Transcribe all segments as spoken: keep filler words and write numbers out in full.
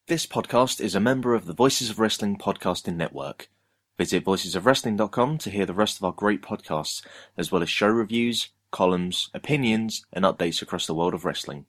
This podcast is a member of the Voices of Wrestling podcasting network. Visit voices of wrestling dot com to hear the rest of our great podcasts, as well as show reviews, columns, opinions, and updates across the world of wrestling.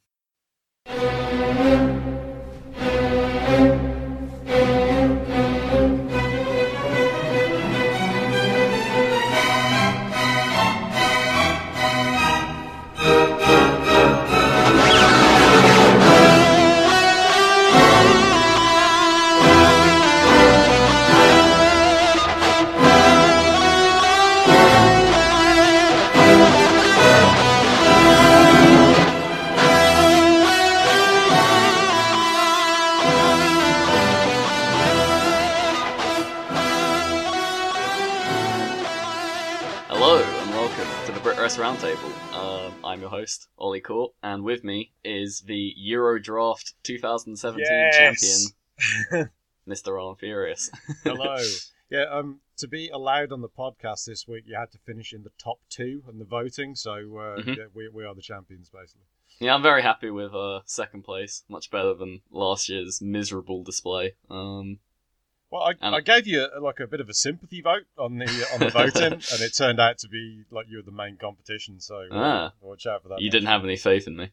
Roundtable. Um, I'm your host, Ollie Court, and with me is the Eurodraft twenty seventeen yes! champion, Mister Ron Furious. Hello. Yeah, um, to be allowed on the podcast this week, you had to finish in the top two in the voting, so uh, mm-hmm. yeah, we we are the champions, basically. Yeah, I'm very happy with uh, second place. Much better than last year's miserable display. Um, Well, I, And- I gave you like a bit of a sympathy vote on the on the voting, and it turned out to be like you were the main competition. So uh, Ah. watch out for that. you didn't have any faith in me.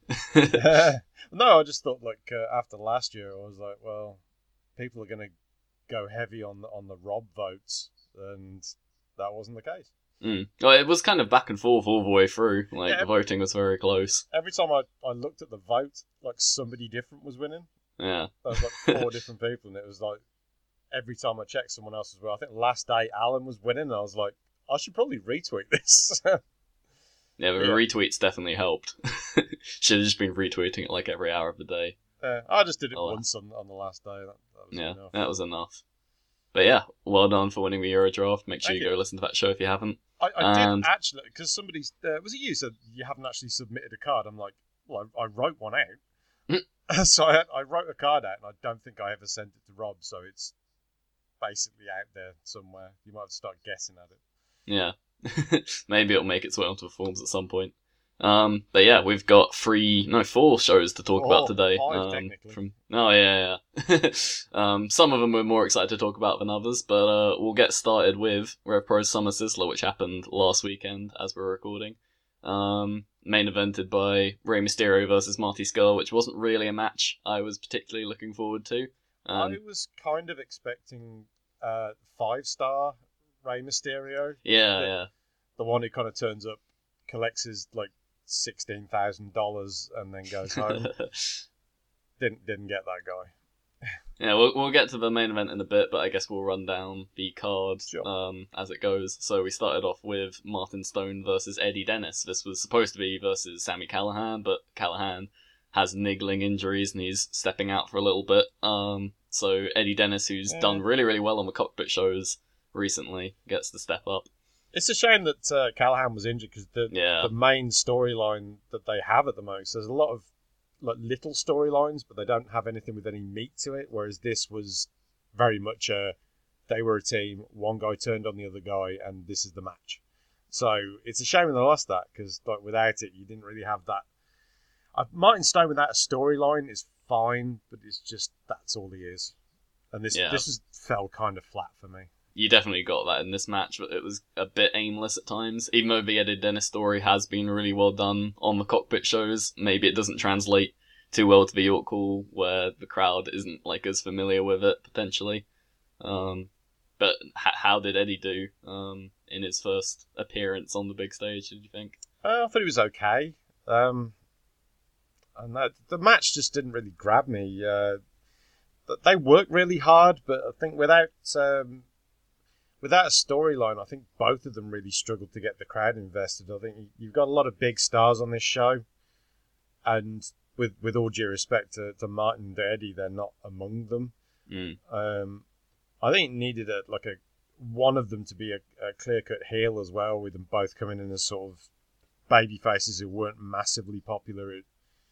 No, I just thought like uh, after last year, I was like, well, people are going to go heavy on the on the Rob votes, and that wasn't the case. Mm. Well, it was kind of back and forth all the way through. Like Yeah. the voting was very close. Every time I, I looked at the vote, like somebody different was winning. Yeah. There was like four different people, and it was like every time I checked, someone else as well. I think last day Alan was winning, and I was like, I should probably retweet this. Yeah, but Yeah. retweets definitely helped. Should have just been retweeting it like every hour of the day. uh, I just did it Oh, wow. once on, on the last day. That, that was Yeah, enough. that was enough. But yeah, well done for winning the Eurodraft. Make sure Thank you you. go listen to that show if you haven't. I, I And- did actually, because somebody uh, was it you said you haven't actually submitted a card. I'm like, well, I, I wrote one out, so I, I wrote a card out, and I don't think I ever sent it to Rob. So it's basically out there somewhere. You might have to start guessing at it. Yeah. Maybe it'll make its way onto the forums at some point. Um, but yeah, we've got three, no, four shows to talk Four, about today. five, um, technically. From oh yeah, yeah. um, some of them we're more excited to talk about than others, but uh, we'll get started with Rev Pro Summer Sizzler, which happened last weekend as we're recording. Um, main evented by Rey Mysterio versus Marty Scurll, which wasn't really a match I was particularly looking forward to. Um, I was kind of expecting uh, five star Rey Mysterio, yeah, the- yeah. the one who kind of turns up, collects his like sixteen thousand dollars, and then goes home. didn't didn't get that guy. Yeah, we'll we'll get to the main event in a bit, but I guess we'll run down the card Sure. um, as it goes. So we started off with Martin Stone versus Eddie Dennis. This was supposed to be versus Sami Callihan, but Callihan has niggling injuries and he's stepping out for a little bit. Um, so Eddie Dennis, who's Yeah. done really, really well on the cockpit shows recently, gets to step up. It's a shame that uh, Callahan was injured, because the Yeah. the main storyline that they have at the moment, so there's a lot of like little storylines, but they don't have anything with any meat to it. Whereas this was very much a they were a team. One guy turned on the other guy, and this is the match. So it's a shame they lost that, because like without it, you didn't really have that. Uh, Martin Stone without a storyline is fine, but it's just that's all he is. And this Yeah. this is, fell kind of flat for me. You definitely got that in this match, but it was a bit aimless at times. Even though the Eddie Dennis story has been really well done on the cockpit shows, maybe it doesn't translate too well to the York Hall, where the crowd isn't like as familiar with it potentially. Um, but h- how did Eddie do um, in his first appearance on the big stage? Did you think? Uh, I thought it was okay. Um, and that, the match just didn't really grab me. Uh, but they worked really hard, but I think without um, without a storyline, I think both of them really struggled to get the crowd invested. I think you've got a lot of big stars on this show, and with with all due respect to, to Martin and Eddie, they're not among them. Mm. Um, I think it needed a like a one of them to be a, a clear cut heel as well, with them both coming in as sort of baby faces who weren't massively popular. It,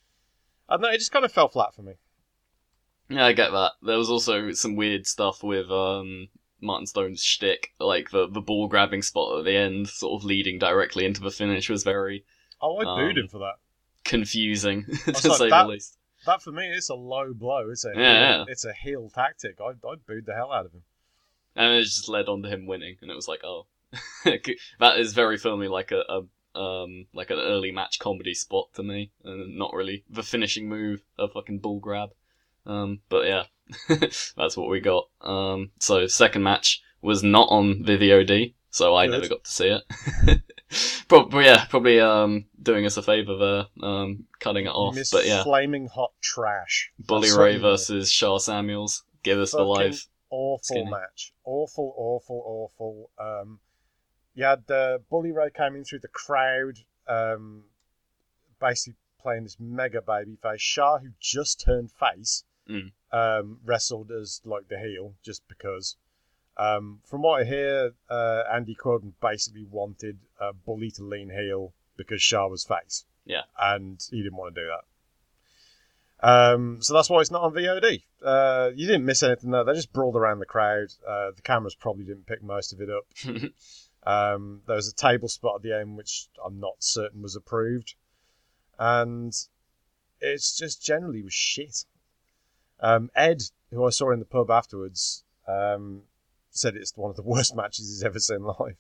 I don't know, it just kind of fell flat for me. Yeah, I get that. There was also some weird stuff with um, Martin Stone's shtick, like the the ball grabbing spot at the end, sort of leading directly into the finish, was very Oh, I booed Um, him for that. confusing to was like, say that- the least. that for me, it's a low blow. It's a Yeah, heel, yeah. it's a heel tactic. I I booed the hell out of him. And it just led on to him winning, and it was like, oh, that is very firmly like a, a um like an early match comedy spot to me, and not really the finishing move, a fucking bull grab. Um, but yeah, that's what we got. Um, so second match was not on the V O D, so I Good. never got to see it. Probably, yeah, probably um doing us a favour there, um cutting it off. Miss But yeah, flaming hot trash. Bully That's Ray something versus Shah Samuels. Give us the Fucking live. awful skinny. match. Awful, awful, awful. Um, you had uh, Bully Ray came in through the crowd, um, basically playing this mega baby face. Shah, who just turned face, Mm. um, wrestled as like the heel just because. Um, from what I hear, uh, Andy Corden basically wanted uh, Bully to lean heel because Shah was face. Yeah. And he didn't want to do that. Um, so that's why it's not on V O D. Uh, you didn't miss anything there. They just brawled around the crowd. Uh, the cameras probably didn't pick most of it up. Um, there was a table spot at the end, which I'm not certain was approved. And it's just generally was shit. Um, Ed, who I saw in the pub afterwards, um, said it's one of the worst matches he's ever seen live.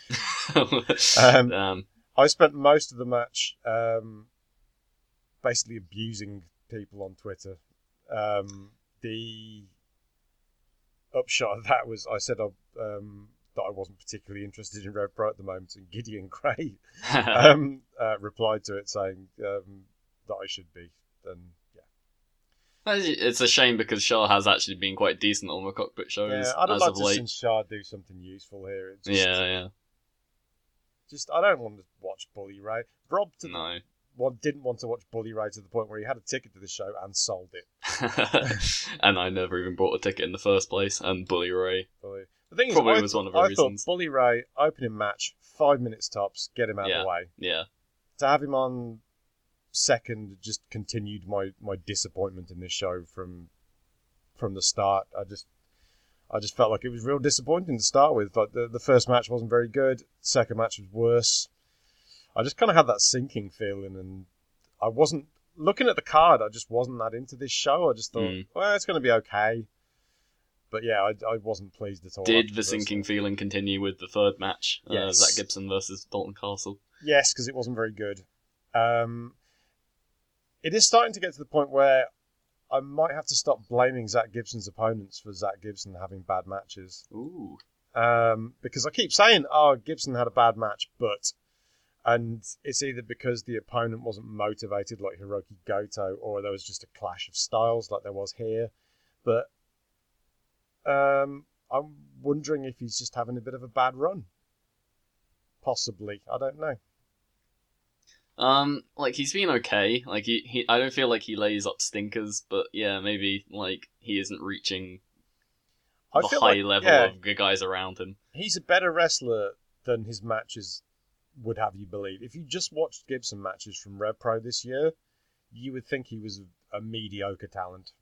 Um, um, I spent most of the match um, basically abusing people on Twitter. Um, the upshot of that was I said I, um, that I wasn't particularly interested in Rev Pro at the moment, and Gideon Gray um, uh, replied to it saying um, that I should be. And yeah, it's a shame because Shah has actually been quite decent on the cockpit shows yeah, I'd have as liked of to late. see Shah do something useful here. It just, Yeah, yeah. just I don't want to watch Bully Ray. Rob to No. one didn't want to watch Bully Ray to the point where he had a ticket to the show and sold it. And I never even bought a ticket in the first place, and Bully Ray. Bully. The thing Probably is, I, was one of the I reasons. thought Bully Ray opening match, five minutes tops, get him out Yeah. of the way. Yeah. To have him on second just continued my, my disappointment in this show from from the start. I just I just felt like it was real disappointing to start with. Like the, the first match wasn't very good, second match was worse. I just kind of had that sinking feeling, and I wasn't looking at the card. I just wasn't that into this show. I just thought, Mm. well, it's going to be okay. But yeah, I, I wasn't pleased at all. Did after the first sinking match. feeling continue with the third match? Uh, Yes. Zach Gibson versus Dalton Castle. Yes, because it wasn't very good. Um, it is starting to get to the point where I might have to stop blaming Zach Gibson's opponents for Zach Gibson having bad matches. Ooh. Um, because I keep saying, oh, Gibson had a bad match, but... And it's either because the opponent wasn't motivated like Hiroki Goto, or there was just a clash of styles like there was here. But um, I'm wondering if he's just having a bit of a bad run. Possibly. I don't know. Um, like he's been okay. Like he, he, I don't feel like he lays up stinkers, but yeah, maybe like he isn't reaching I the feel high like, level yeah, of the guys around him. he's a better wrestler than his matches would have you believe. If you just watched Gibson matches from Rev Pro this year, you would think he was a, a mediocre talent.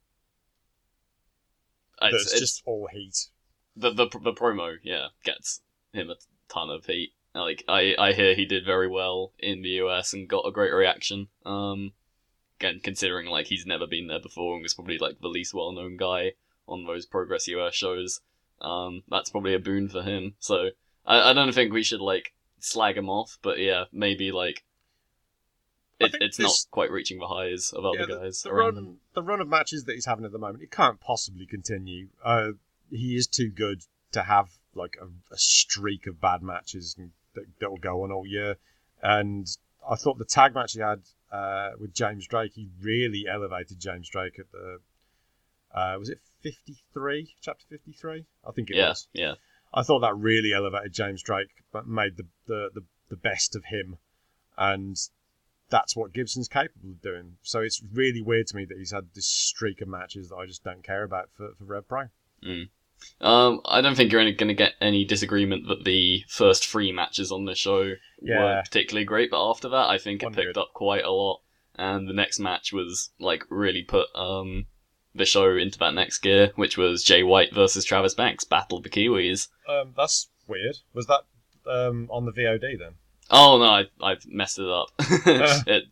It's, That's it's just all heat. the, the the promo, yeah, gets him a ton of heat. Like I, I hear he did very well in the U S and got a great reaction. Um, again, considering like he's never been there before and was probably like the least well known guy on those Progress U S shows. Um, that's probably a boon for him. So I, I don't think we should like slag him off, but yeah, maybe like I it, think it's this- not quite reaching the highs of other Yeah, the, guys the around run, him. the run of matches that he's having at the moment, it can't possibly continue. Uh, he is too good to have like a, a streak of bad matches and that, that will go on all year. And I thought the tag match he had uh, with James Drake, he really elevated James Drake at the uh, was it fifty-three, chapter fifty-three? I think it Yeah, was. yeah. I thought that really elevated James Drake, but made the, the, the, the best of him. And that's what Gibson's capable of doing. So it's really weird to me that he's had this streak of matches that I just don't care about for, for Rev Pro. Mm. Um, I don't think you're going to get any disagreement that the first three matches on the show Yeah. were particularly great, but after that, I think it One picked good. up quite a lot, and the next match was like really put um the show into that next gear, which was Jay White versus Travis Banks, Battle of the Kiwis. Um, that's weird. Was that um, on the V O D then? Oh no, I I've messed it up. it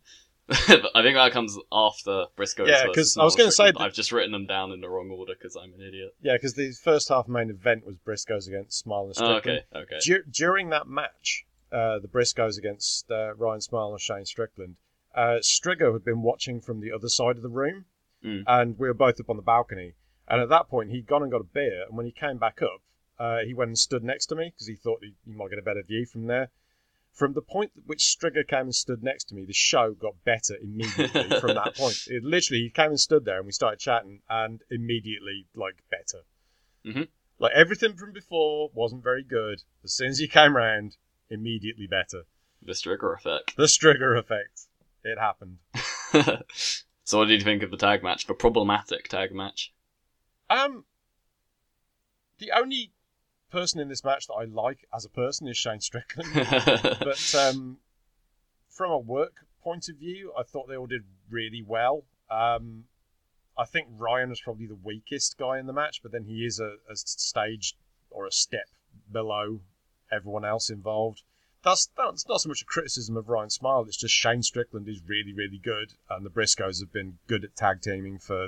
I think that comes after Briscoes. Yeah, 'cause I was gonna say that- I've just written them down in the wrong order because I'm an idiot. Yeah, because the first half main event was Briscoes against Smile and Oh, Strickland. okay, okay. Dur- during that match, uh, the Briscoes against uh, Ryan Smile and Shane Strickland, uh, Strigo had been watching from the other side of the room, Mm. and we were both up on the balcony. And at that point, he'd gone and got a beer, and when he came back up, uh, he went and stood next to me because he thought he, he might get a better view from there. From the point at which Strigo came and stood next to me, the show got better immediately from that point. It literally, he came and stood there, and we started chatting, and immediately, like, better. Mm-hmm. Like, everything from before wasn't very good. As soon as he came round, immediately better. The Stricker effect. The Strigo effect. It happened. So what did you think of the tag match? The problematic tag match? Um, the only person in this match that I like as a person is Shane Strickland. But um, from a work point of view, I thought they all did really well. Um, I think Ryan was probably the weakest guy in the match, but then he is a, a stage or a step below everyone else involved. That's, that's not so much a criticism of Ryan Smile, it's just Shane Strickland is really, really good, and the Briscoes have been good at tag teaming for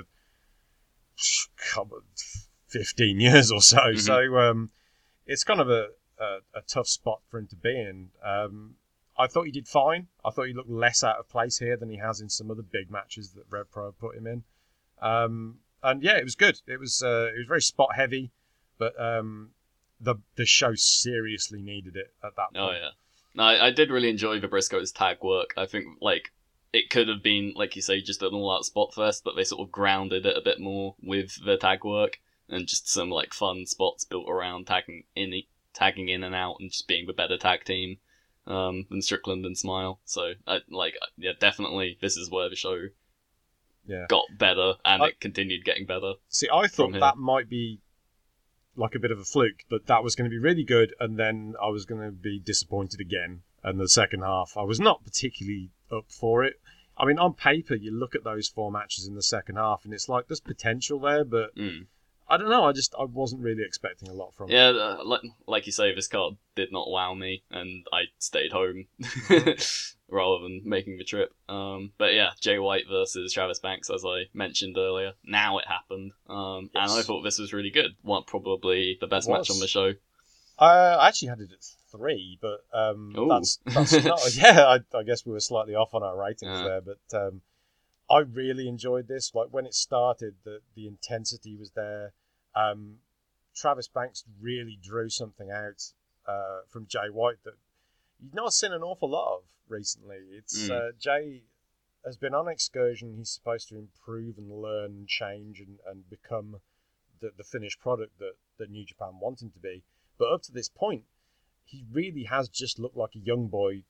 fifteen years or so. Mm-hmm. So um, it's kind of a, a, a tough spot for him to be in. Um, I thought he did fine. I thought he looked less out of place here than he has in some other big matches that Rev Pro have put him in. Um, and yeah, it was good. It was uh, it was very spot heavy, but um, the the show seriously needed it at that point. Oh yeah, no, I, I did really enjoy the Briscoes tag work. I think like it could have been, like you say, just an all-out spot fest, but they sort of grounded it a bit more with the tag work and just some like fun spots built around tagging in, tagging in and out, and just being the better tag team um, than Strickland and Smile. So I like yeah, definitely this is where the show Yeah. got better, and I- it continued getting better. See, I from thought here. that might be like a bit of a fluke, that that was going to be really good, and then I was going to be disappointed again. And the second half, I was not particularly up for it. I mean, on paper, you look at those four matches in the second half, and it's like there's potential there, but Mm. I don't know. I just I wasn't really expecting a lot from it. Yeah, uh, like, like you say, this card did not wow me, and I stayed home rather than making the trip. Um, but yeah, Jay White versus Travis Banks, as I mentioned earlier. Now it happened, um, Yes. and I thought this was really good. One probably the best It match was. on the show. Uh, I actually had it at three, but um, Ooh. that's that's not. Yeah, I, I guess we were slightly off on our ratings Yeah. there, but um, I really enjoyed this. Like when it started, the the intensity was there. Um, Travis Banks really drew something out uh, from Jay White that you've not seen an awful lot of recently. It's Mm. uh, Jay has been on excursion. He's supposed to improve and learn and change and, and become the, the finished product that, that New Japan want him to be. But up to this point, he really has just looked like a young boy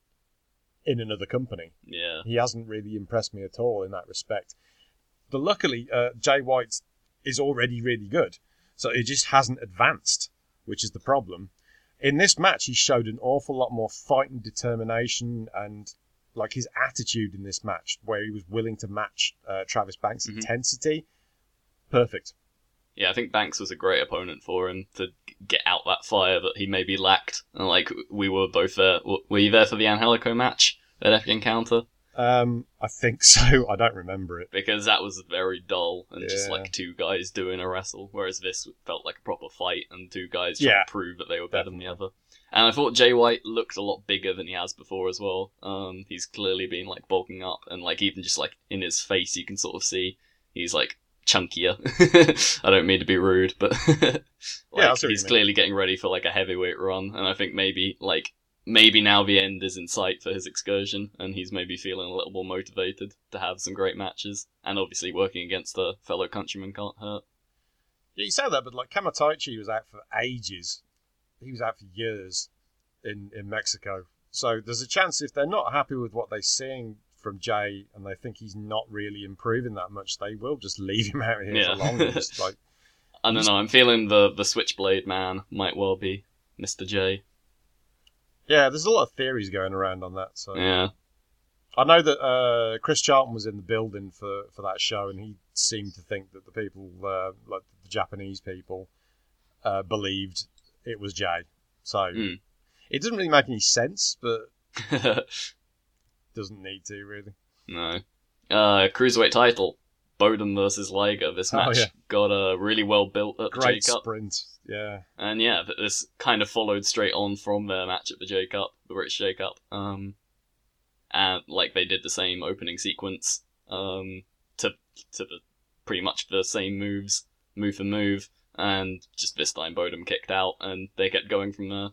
in another company. Yeah, He hasn't really impressed me at all in that respect. But luckily, uh, Jay White is already really good. So it just hasn't advanced, which is the problem. In this match, he showed an awful lot more fight and determination, and like his attitude in this match, where he was willing to match uh, Travis Banks' Mhm. intensity. Perfect. yeah. I think Banks was a great opponent for him to get out that fire that he maybe lacked. And like we were both there. W- Were you there for the Angelico match at Epic Encounter? Um, I think so. I don't remember it. Because that was very dull and just Yeah. like two guys doing a wrestle, whereas this felt like a proper fight and two guys trying Yeah. to prove that they were better than the other. And I thought Jay White looked a lot bigger than he has before as well. Um, he's clearly been like bulking up, and like even just like in his face, you can sort of see he's like chunkier. I don't mean to be rude, but like, I see what you he's mean. clearly getting ready for like a heavyweight run, and I think maybe like. Maybe now the end is in sight for his excursion, and he's maybe feeling a little more motivated to have some great matches. And obviously, working against a fellow countryman can't hurt. Yeah, you say that, but like Kamataichi was out for ages. He was out for years in, in Mexico. So there's a chance if they're not happy with what they're seeing from Jay and they think he's not really improving that much, they will just leave him out here Yeah. for longer. Just like I don't know. I'm feeling the the Switchblade man might well be Mister J. yeah, there's a lot of theories going around on that. So Yeah. I know that uh, Chris Charlton was in the building for, for that show, and he seemed to think that the people, uh, like the Japanese people, uh, believed it was Jay. So Mm. it doesn't really make any sense, but doesn't need to really. No. Uh, Cruiserweight title. Bodum versus Liger. This Oh, match yeah. got uh, really well built at the Great J Cup. sprint. Yeah. And yeah, th- this kind of followed straight on from their match at the J Cup, the British J Cup. Um, and like they did the same opening sequence, um, to to the, pretty much the same moves, move for move, and just this time Bodum kicked out, and they kept going from there.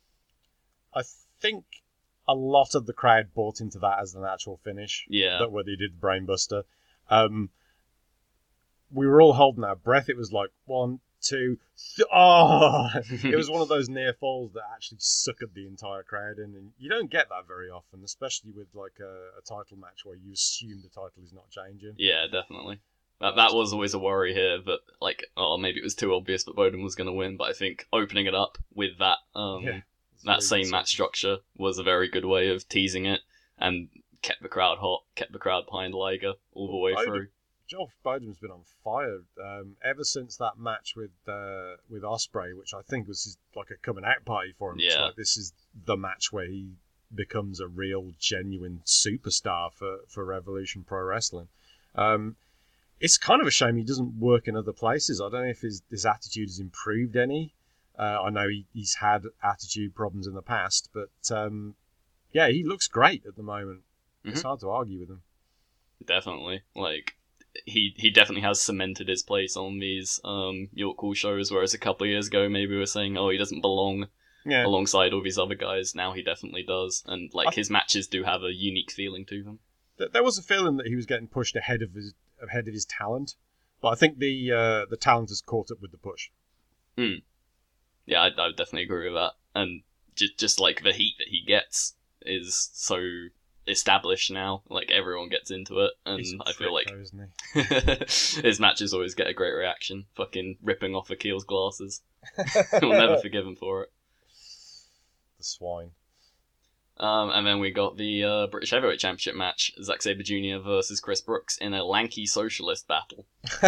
I think a lot of the crowd bought into that as the natural finish. Yeah. That where they did the brainbuster. Um, we were all holding our breath. It was like one, two, th- oh! It was one of those near falls that actually suckered the entire crowd in, and you don't get that very often, especially with like a, a title match where you assume the title is not changing. Yeah, definitely. That that was always a worry here, but like, oh, maybe it was too obvious that Bodum was going to win. But I think opening it up with that, um, Yeah, it's that really same good match stuff. structure was a very good way of teasing it and kept the crowd hot, kept the crowd behind Liger all the way Bodum- through. Josh Bodum's been on fire um, ever since that match with uh, with Ospreay, which I think was his, like a coming out party for him. It's Yeah. like, this is the match where he becomes a real, genuine superstar for, for Revolution Pro Wrestling. Um, it's kind of a shame he doesn't work in other places. I don't know if his, his attitude has improved any. Uh, I know he, he's had attitude problems in the past, but um, yeah, he looks great at the moment. It's Mhm. hard to argue with him. Definitely, like he he definitely has cemented his place on these um York Hall shows. Whereas a couple of years ago, maybe we were saying, oh, he doesn't belong Yeah. alongside all these other guys. Now he definitely does, and like I- his matches do have a unique feeling to them. Th- There was a feeling that he was getting pushed ahead of his ahead of his talent, but I think the uh, the talent has caught up with the push. Yeah, I, I would definitely agree with that. And just just like the heat that he gets is so established now. Like everyone gets into it, and He's a I feel prick, like though, isn't he? his matches always get a great reaction. Fucking ripping off Akil's glasses. We'll never forgive him for it. The swine. Um, and then we got the uh, British Heavyweight Championship match: Zack Sabre Junior versus Chris Brooks in a lanky socialist battle.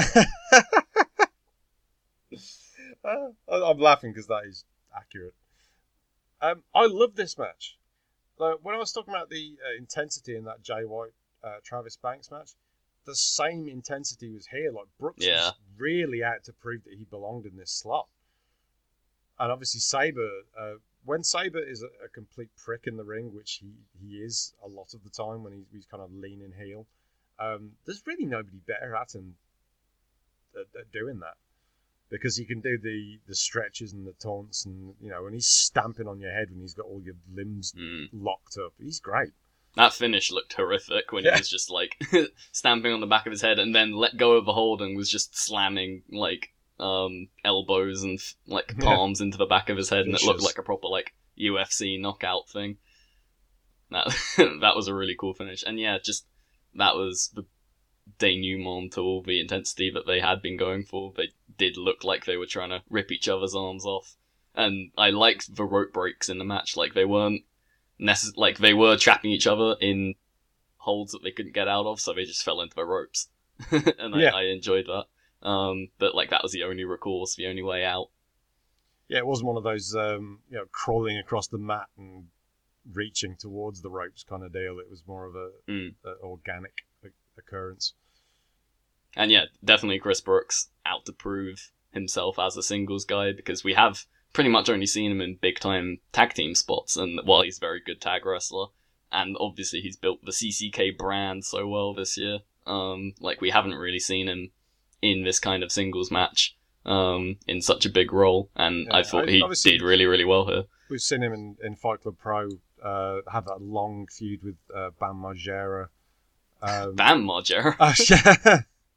Uh, I- I'm laughing because that is accurate. Um, I love this match. Like, when I was talking about the uh, intensity in that Jay White uh, Travis Banks match, the same intensity was here. Like Brooks Yeah. was really out to prove that he belonged in this slot. And obviously Sabre, uh, when Sabre is a, a complete prick in the ring, which he, he is a lot of the time when he's, he's kind of leaning heel, um, there's really nobody better at him at, at doing that. Because he can do the, the stretches and the taunts, and you know, when he's stamping on your head when he's got all your limbs Mm. locked up, he's great. That finish looked horrific when Yeah. he was just like stamping on the back of his head and then let go of the hold and was just slamming like um elbows and like Yeah. palms into the back of his head, and it looked Vicious. like a proper like U F C knockout thing. That that was a really cool finish, and yeah, just that was the denouement to all the intensity that they had been going for. They did look like they were trying to rip each other's arms off, and I liked the rope breaks in the match. Like they weren't necess- like they were trapping each other in holds that they couldn't get out of, so they just fell into the ropes, and I, Yeah. I enjoyed that. Um, but like that was the only recourse, the only way out. Yeah, it wasn't one of those um, you know, crawling across the mat and reaching towards the ropes kind of deal. It was more of a, Mm. a organic occurrence. And yeah, definitely Chris Brooks out to prove himself as a singles guy, because we have pretty much only seen him in big time tag team spots, and while he's a very good tag wrestler, and obviously he's built the C C K brand so well this year, um, like we haven't really seen him in this kind of singles match um, in such a big role, and Yeah, I thought I- he obviously- did really, really well here. We've seen him in, in Fight Club Pro uh, have that long feud with uh, Bam Margera. Um, Bam Margera. Oh, yeah.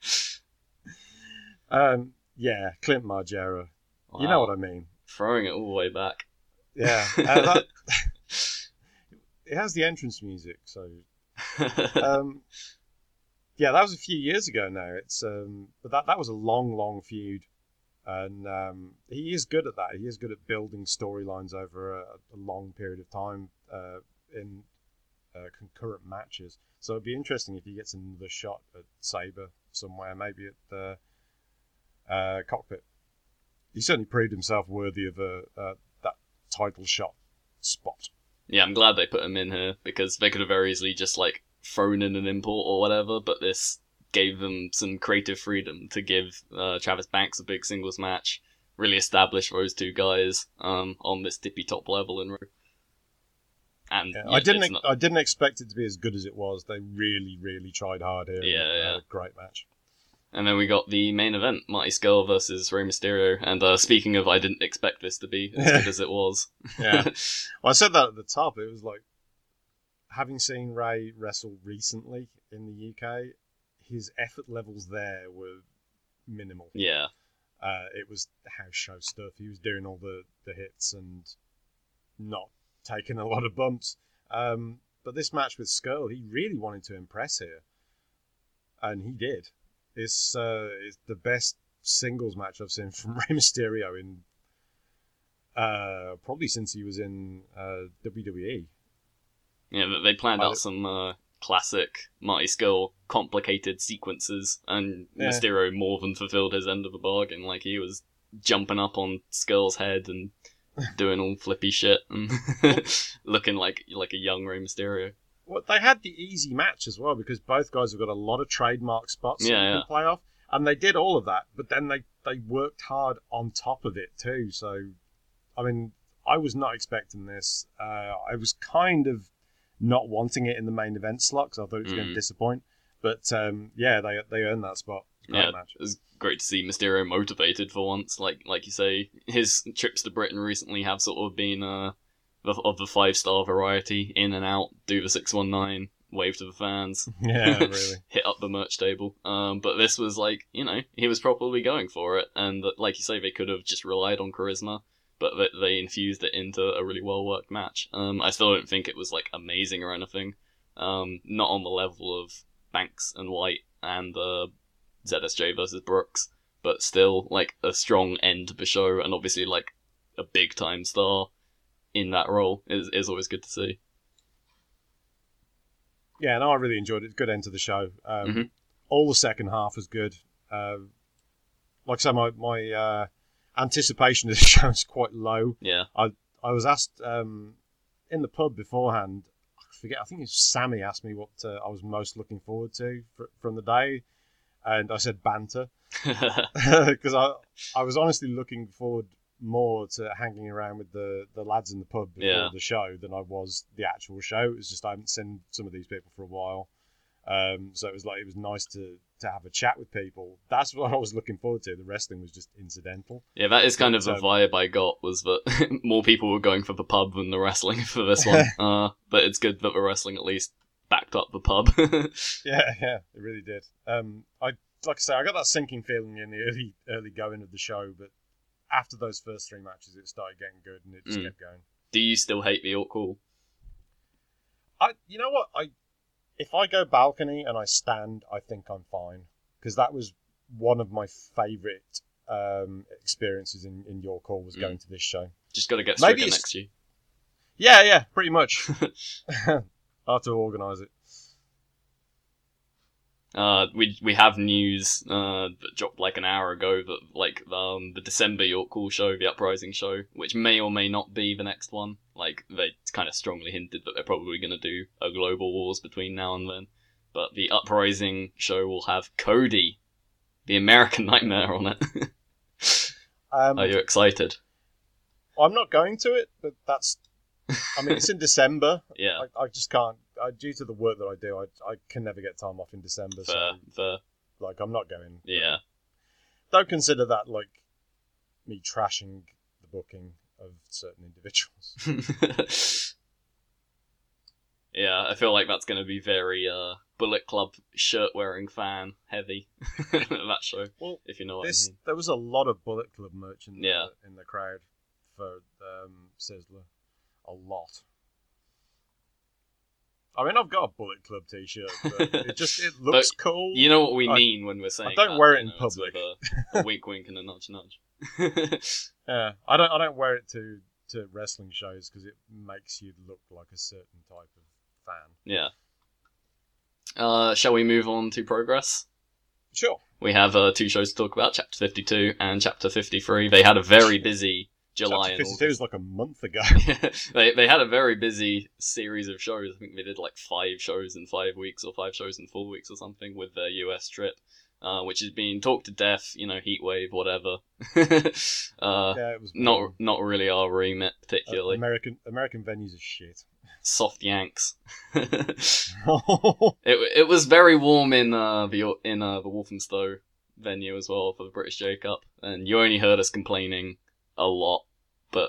um, yeah, Clint Margera. You know Wow. what I mean. Throwing it all the way back. Yeah. Uh, that, it has the entrance music, so um, yeah, that was a few years ago now. It's um, but that that was a long, long feud, and um, he is good at that. He is good at building storylines over a, a long period of time uh, in uh, concurrent matches. So it'd be interesting if he gets another shot at Sabre somewhere, maybe at the uh, Cockpit. He certainly proved himself worthy of a uh, that title shot spot. Yeah, I'm glad they put him in here, because they could have very easily just like thrown in an import or whatever, but this gave them some creative freedom to give uh, Travis Banks a big singles match, really establish those two guys um, on this tippy top level in Raw. And yeah, yeah, I didn't. it's not... I didn't expect it to be as good as it was. They really, really tried hard here. Yeah, and, yeah. Uh, great match. And then we got the main event, Marty Scurll versus Rey Mysterio. And uh, speaking of, I didn't expect this to be as good as it was. Yeah. Well, I said that at the top. It was like, having seen Ray wrestle recently in the U K, his effort levels there were minimal. Yeah. Uh, it was house show stuff. He was doing all the, the hits and not taking a lot of bumps. Um, but this match with Scurll, he really wanted to impress here. And he did. It's, uh, it's the best singles match I've seen from Rey Mysterio in uh, probably since he was in uh, W W E. Yeah, but they planned Well, out some uh, classic Marty Scurll complicated sequences, and Yeah. Mysterio more than fulfilled his end of the bargain. Like, he was jumping up on Skrull's head and doing all flippy shit and looking like like a young Rey Mysterio. Well, they had the easy match as well because both guys have got a lot of trademark spots Yeah, that you yeah. can play off, and they did all of that. But then they, they worked hard on top of it too. So, I mean, I was not expecting this. Uh, I was kind of not wanting it in the main event slot because I thought it was going to Mm. disappoint. But um, yeah, they they earned that spot. Great Yeah, match. it was great to see Mysterio motivated for once. Like like you say, his trips to Britain recently have sort of been uh, the, of the five star variety, in and out, do the six one nine, wave to the fans, Yeah, really. hit up the merch table. Um, but this was like, you know, he was probably going for it, and uh, like you say, they could have just relied on charisma, but they, they infused it into a really well worked match. Um, I still don't think it was like amazing or anything. Um, not on the level of Banks and White and uh, Z S J versus Brooks, but still like a strong end to the show, and obviously like a big time star in that role is is always good to see. Yeah, no, I really enjoyed it. Good end to the show. Um, Mhm. All the second half was good. Uh, like I said, my, my uh, anticipation of the show is quite low. Yeah, I I was asked um, in the pub beforehand, I forget, I think it was Sammy asked me what uh, I was most looking forward to fr- from the day, and I said banter. Because I, I was honestly looking forward more to hanging around with the, the lads in the pub before Yeah. the show than I was the actual show. It was just I haven't seen some of these people for a while. Um, so it was like it was nice to, to have a chat with people. That's what I was looking forward to. The wrestling was just incidental. yeah, that is kind of the Um, vibe I got, was that more people were going for the pub than the wrestling for this one. uh, but it's good that the wrestling at least backed up the pub. Yeah, yeah, it really did. Um, I like I say, I got that sinking feeling in the early early going of the show, but after those first three matches, it started getting good and it just Mm. kept going. Do you still hate the York Hall? I, you know what, I if I go balcony and I stand, I think I'm fine because that was one of my favourite um, experiences in, in York Hall was going Mm. to this show. Just got to get Maybe Stricker it's- next to you. Yeah, yeah, pretty much. I'll have to organise it. Uh, we we have news uh, that dropped like an hour ago that like um, the December York Hall show, the Uprising show, which may or may not be the next one. Like they kind of strongly hinted that they're probably going to do a Global Wars between now and then. But the Uprising show will have Cody, the American Nightmare, on it. Um, Are you excited? I'm not going to it, but that's. I mean, it's in December. Yeah, I, I just can't. I, due to the work that I do, I, I can never get time off in December. fair, So, fair. like, I'm not going. Yeah. Don't consider that like me trashing the booking of certain individuals. Yeah, I feel like that's going to be very uh, Bullet Club shirt-wearing fan heavy, that show, Well, if you know what this I mean. there was a lot of Bullet Club merch in the, Yeah. in the crowd for um, Sizzler. A lot. I mean, I've got a Bullet Club T-shirt, but it just it looks cool. You know what we I- mean when we're saying don't that, wear it you in know, it's public. with A, a wink, wink, and a nudge, nudge. Yeah, I don't I don't wear it to, to wrestling shows because it makes you look like a certain type of fan. Yeah. Uh, shall we move on to Progress? Sure. We have uh, two shows to talk about, Chapter fifty-two and Chapter fifty-three. They had a very busy July and fifty-two August. was like a month ago. they they had a very busy series of shows. I think they did like five shows in five weeks or five shows in four weeks or something with their U S trip, uh, which is being talked to death. You know, heat wave, whatever. uh, Yeah, it was not not really our remit uh, particularly. American American venues are shit. Soft Yanks. it it was very warm in uh the in uh, the Walthamstow venue as well for the British J Cup, and you only heard us complaining a lot, but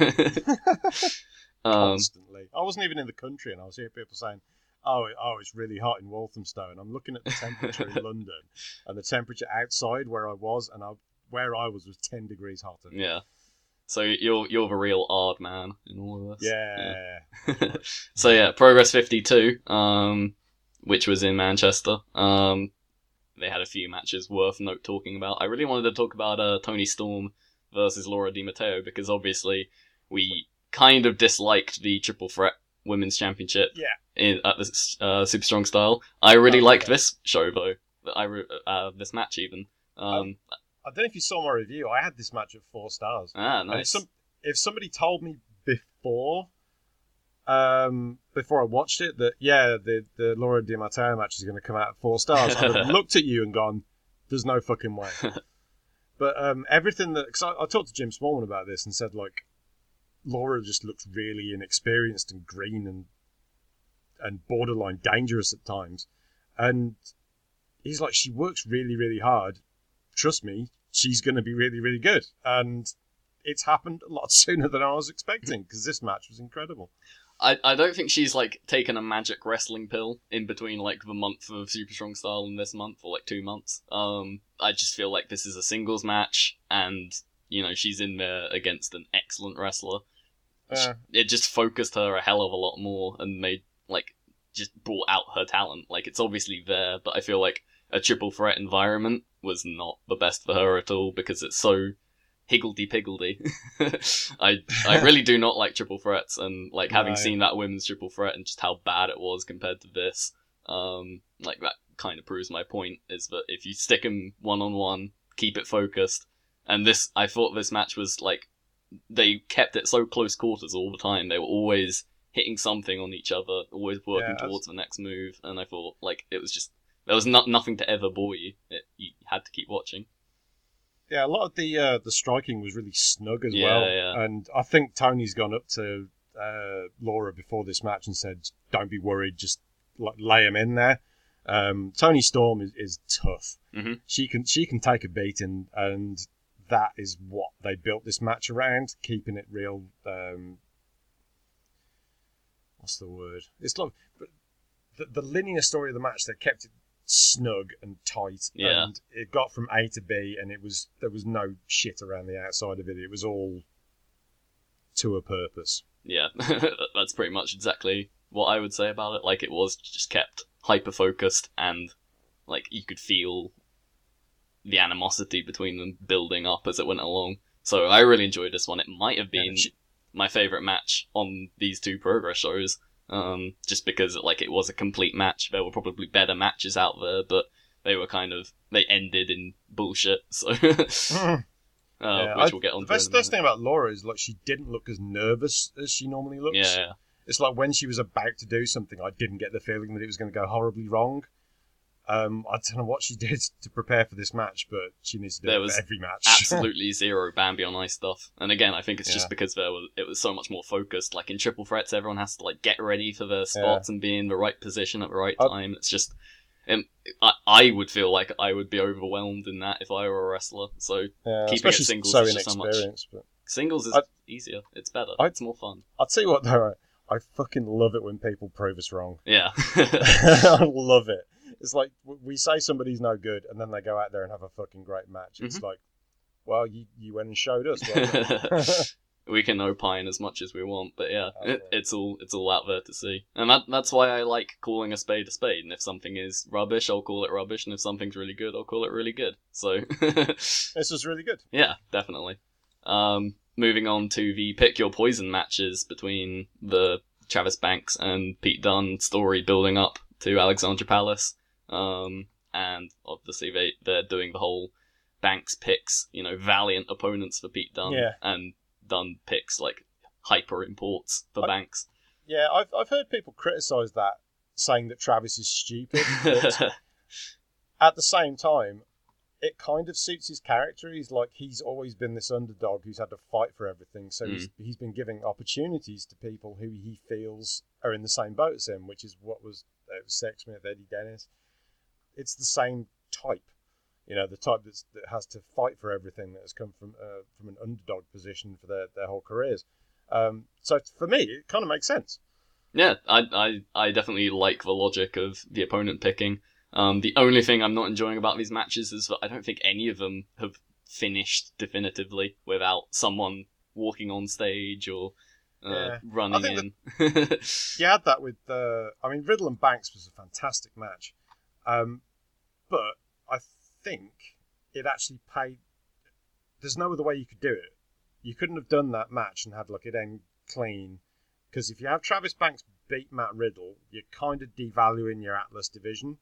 um, Constantly. I wasn't even in the country, and I was hearing people saying, "Oh, it- oh, it's really hot in Walthamstow," and I'm looking at the temperature in London, and the temperature outside where I was, and I, where I was was ten degrees hotter. yeah. So you're you're the real odd man in all of this. Yeah. Yeah. So yeah, Progress fifty-two, um, which was in Manchester. Um, they had a few matches worth note talking about. I really wanted to talk about uh, Toni Storm versus Laura Di Matteo because obviously we kind of disliked the Triple Threat Women's Championship Yeah. in, at this uh, Super Strong style. I really Oh, liked okay. this show though. I re- uh, this match even. Um, I don't know if you saw my review. I had this match at four stars. ah, And if, nice. some, if somebody told me before, um, before I watched it, that yeah, the the Laura Di Matteo match is going to come out at four stars, I would have looked at you and gone, "There's no fucking way." But um, everything that, because I, I talked to Jim Smallman about this and said like, Laura just looks really inexperienced and green and and borderline dangerous at times, and he's like, she works really really hard. Trust me, she's going to be really, really good. And it's happened a lot sooner than I was expecting because this match was incredible. I, I don't think she's like taken a magic wrestling pill in between like the month of Super Strong Style and this month, or like two months. Um, I just feel like this is a singles match, and you know she's in there against an excellent wrestler. Uh, It just focused her a hell of a lot more and made like just brought out her talent. Like it's obviously there, but I feel like a triple threat environment was not the best for her at all because it's so higgledy-piggledy. I I really do not like triple threats, and like having No. seen that women's triple threat and just how bad it was compared to this, um, like that kind of proves my point, is that if you stick them one-on-one, keep it focused, and this, I thought this match was like, they kept it so close quarters all the time, they were always hitting something on each other, always working Yeah, towards the next move, and I thought, like, it was just, there was not nothing to ever bore you. It, you had to keep watching. yeah, a lot of the uh, the striking was really snug as Yeah, well. yeah. And I think Tony's gone up to uh, Laura before this match and said, "Don't be worried, just like, lay him in there." Um, Toni Storm is, is tough. Mhm. She can she can take a beating, and that is what they built this match around, keeping it real. Um, what's the word? It's like the, the linear story of the match. They kept it snug and tight, Yeah. and it got from A to B, and it was there was no shit around the outside of it. It was all to a purpose. Yeah, that's pretty much exactly what I would say about it. Like, it was just kept hyper-focused, and, like, you could feel the animosity between them building up as it went along. So I really enjoyed this one. It might have been Yeah, she- my favourite match on these two Progress shows, um, just because, like, it was a complete match. There were probably better matches out there, but they were kind of, they ended in bullshit, so... uh, Yeah, which I- we'll get on the to. best, in a best thing about Laura is like she didn't look as nervous as she normally looks. minute. Yeah, yeah. It's like when she was about to do something, I didn't get the feeling that it was going to go horribly wrong. Um, I don't know what she did to prepare for this match, but she needs to do There it was for every match. Absolutely zero Bambi on ice stuff. And again, I think it's just Yeah. because there was it was so much more focused. Like in triple threats, everyone has to like get ready for their spots and be in the right position at the right I- time. It's just, um, I I would feel like I would be overwhelmed in that if I were a wrestler. So yeah, keeping it especially singles so is just so much- inexperienced. But singles is I- easier. It's better. I- it's more fun. I'll tell you what, though, I fucking love it when people prove us wrong. Yeah. I love it. It's like w- we say somebody's no good, and then they go out there and have a fucking great match. It's Mm-hmm. like, well, you, you went and showed us. Well We can opine as much as we want, but yeah, Oh, it, yeah. it's all it's all out there to see, and that that's why I like calling a spade a spade. And if something is rubbish, I'll call it rubbish, and if something's really good, I'll call it really good. So, this was really good. yeah, definitely. Um, moving on to the pick your poison matches between the Travis Banks and Pete Dunne story building up to Alexandra Palace, um, and obviously they they're doing the whole Banks picks, you know, valiant opponents for Pete Dunne, Yeah. and done picks like hyper imports for I, Banks. Yeah, I've I've heard people criticise that, saying that Travis is stupid. But at the same time, it kind of suits his character. He's like he's always been this underdog who's had to fight for everything. So mm. he's he's been giving opportunities to people who he feels are in the same boat as him, which is what was it was Sexsmith, Eddie Dennis. It's the same type, you know, the type that's, that has to fight for everything, that has come from uh, from an underdog position for their, their whole careers. Um, so for me, it kind of makes sense. Yeah, I, I I definitely like the logic of the opponent picking. Um, the only thing I'm not enjoying about these matches is that I don't think any of them have finished definitively without someone walking on stage or uh, yeah. running in. You had that with, uh, I mean, Riddle and Banks was a fantastic match. Um, but I think it actually paid. There's no other way you could do it. You couldn't have done that match and had like it end clean, because if you have Travis Banks beat Matt Riddle, you're kind of devaluing your Atlas division.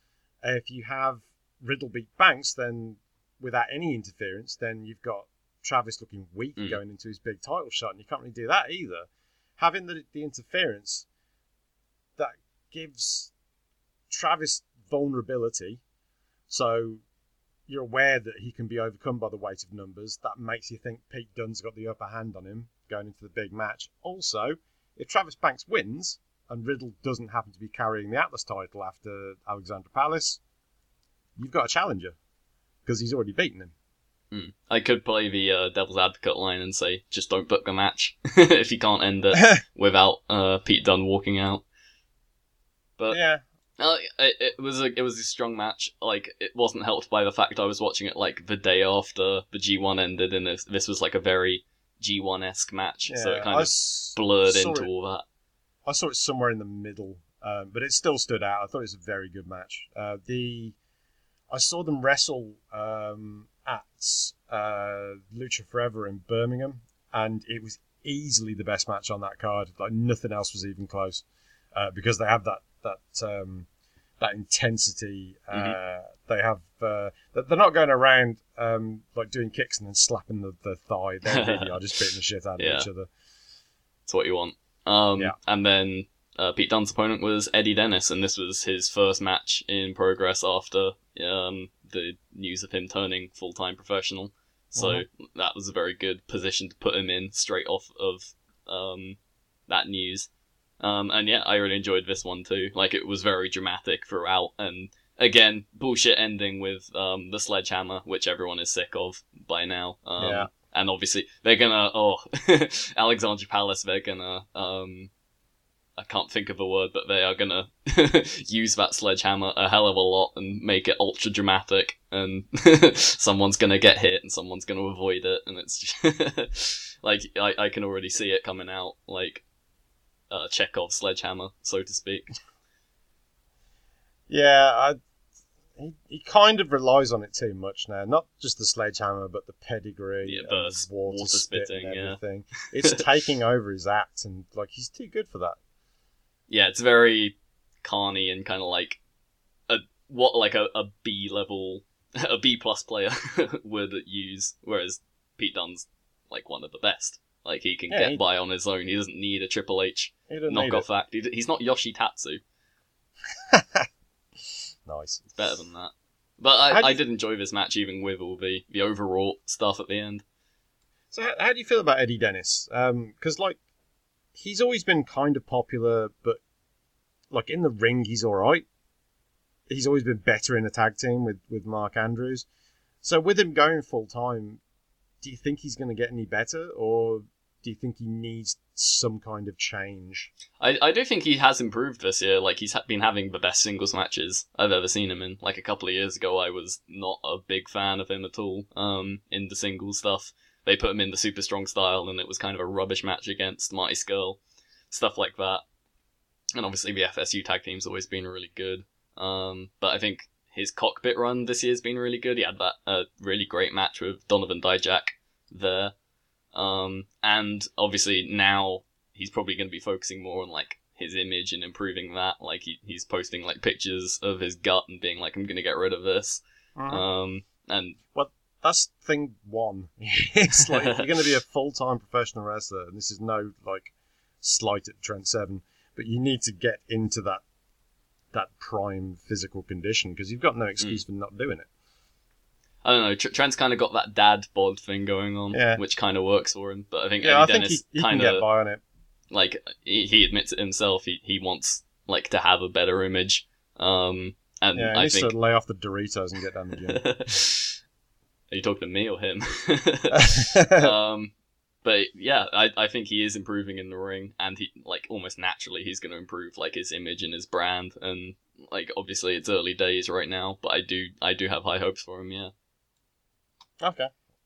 If you have Riddle beat Banks, then without any interference, then you've got Travis looking weak mm. going into his big title shot, and you can't really do that either. Having the, the interference, that gives Travis vulnerability, so you're aware that he can be overcome by the weight of numbers. That makes you think Pete Dunne's got the upper hand on him going into the big match. Also, if Travis Banks wins and Riddle doesn't happen to be carrying the Atlas title after Alexander Palace, you've got a challenger, because he's already beaten him. Mm. I could play the uh, devil's advocate line and say, just don't book the match if you can't end it without uh, Pete Dunne walking out. But yeah. Uh, it, it was a it was a strong match. Like, it wasn't helped by the fact I was watching it like the day after the G one ended, and this, this was like a very G one-esque match, yeah, so it kind I of blurred into it, all that. I saw it somewhere in the middle, um, but it still stood out. I thought it was a very good match. Uh, the I saw them wrestle um, at uh, Lucha Forever in Birmingham, and it was easily the best match on that card. Like, nothing else was even close, uh, because they have that that um, that intensity. Uh, mm-hmm. They have uh, they're not going around um, like doing kicks and then slapping the, the thigh. They really are just beating the shit out of yeah. each other. That's what you want. Um, yeah. And then uh, Pete Dunne's opponent was Eddie Dennis, and this was his first match in Progress after um, the news of him turning full-time professional. So mm-hmm. that was a very good position to put him in straight off of um, that news. Um, and yeah, I really enjoyed this one too. Like, it was very dramatic throughout, and again, bullshit ending with um, the sledgehammer, which everyone is sick of by now. Um, yeah. And obviously, they're gonna, oh, Alexandra Palace, they're gonna, um, I can't think of a word, but they are gonna use that sledgehammer a hell of a lot and make it ultra dramatic, and someone's gonna get hit and someone's gonna avoid it, and it's just, like, I, I can already see it coming out, like, uh, Chekhov's sledgehammer, so to speak. Yeah, I, he he kind of relies on it too much now. Not just the sledgehammer, but the pedigree, yeah, the and water, water spit spitting, and everything. Yeah. It's taking over his act, and like he's too good for that. Yeah, it's very Carney and kind of like a what like a, a B level, a B plus player would use, whereas Pete Dunne's like one of the best. Like, he can yeah, get he... by on his own. He doesn't need a Triple H knockoff act. He, he's not Yoshi Tatsu. Nice. It's better than that. But I, you... I did enjoy this match, even with all the, the overwrought stuff at the end. So how, how do you feel about Eddie Dennis? Because, um, like, he's always been kind of popular, but, like, in the ring, he's all right. He's always been better in a tag team with, with Mark Andrews. So with him going full-time, do you think he's going to get any better, or do you think he needs some kind of change? I, I do think he has improved this year. Like, he's ha- been having the best singles matches I've ever seen him in. Like, a couple of years ago, I was not a big fan of him at all um, in the singles stuff. They put him in the super strong style, and it was kind of a rubbish match against Marty Scurll. Stuff like that. And obviously the F S U tag team's always been really good. Um, but I think his cockpit run this year's been really good. He had that uh, really great match with Donovan Dijak there. Um, and obviously now he's probably going to be focusing more on like his image and improving that. Like he, he's posting like pictures of his gut and being like, I'm going to get rid of this. Uh-huh. Um, and what that's thing one. It's like, if you're going to be a full-time professional wrestler, and this is no, like, slight at Trent Seven, but you need to get into that that prime physical condition, because you've got no excuse mm. for not doing it. I don't know, Trent's kind of got that dad bod thing going on, yeah. which kind of works for him, but I think yeah, Eddie I think Dennis he, he kind can get by on it. Like, he, he admits it himself, he, he wants, like, to have a better image, um, and yeah, he I needs think... to lay off the Doritos and get down the gym. Are you talking to me or him? um, but yeah, I, I think he is improving in the ring, and he like almost naturally he's going to improve like his image and his brand, and like obviously it's early days right now, but I do I do have high hopes for him. Yeah. Okay.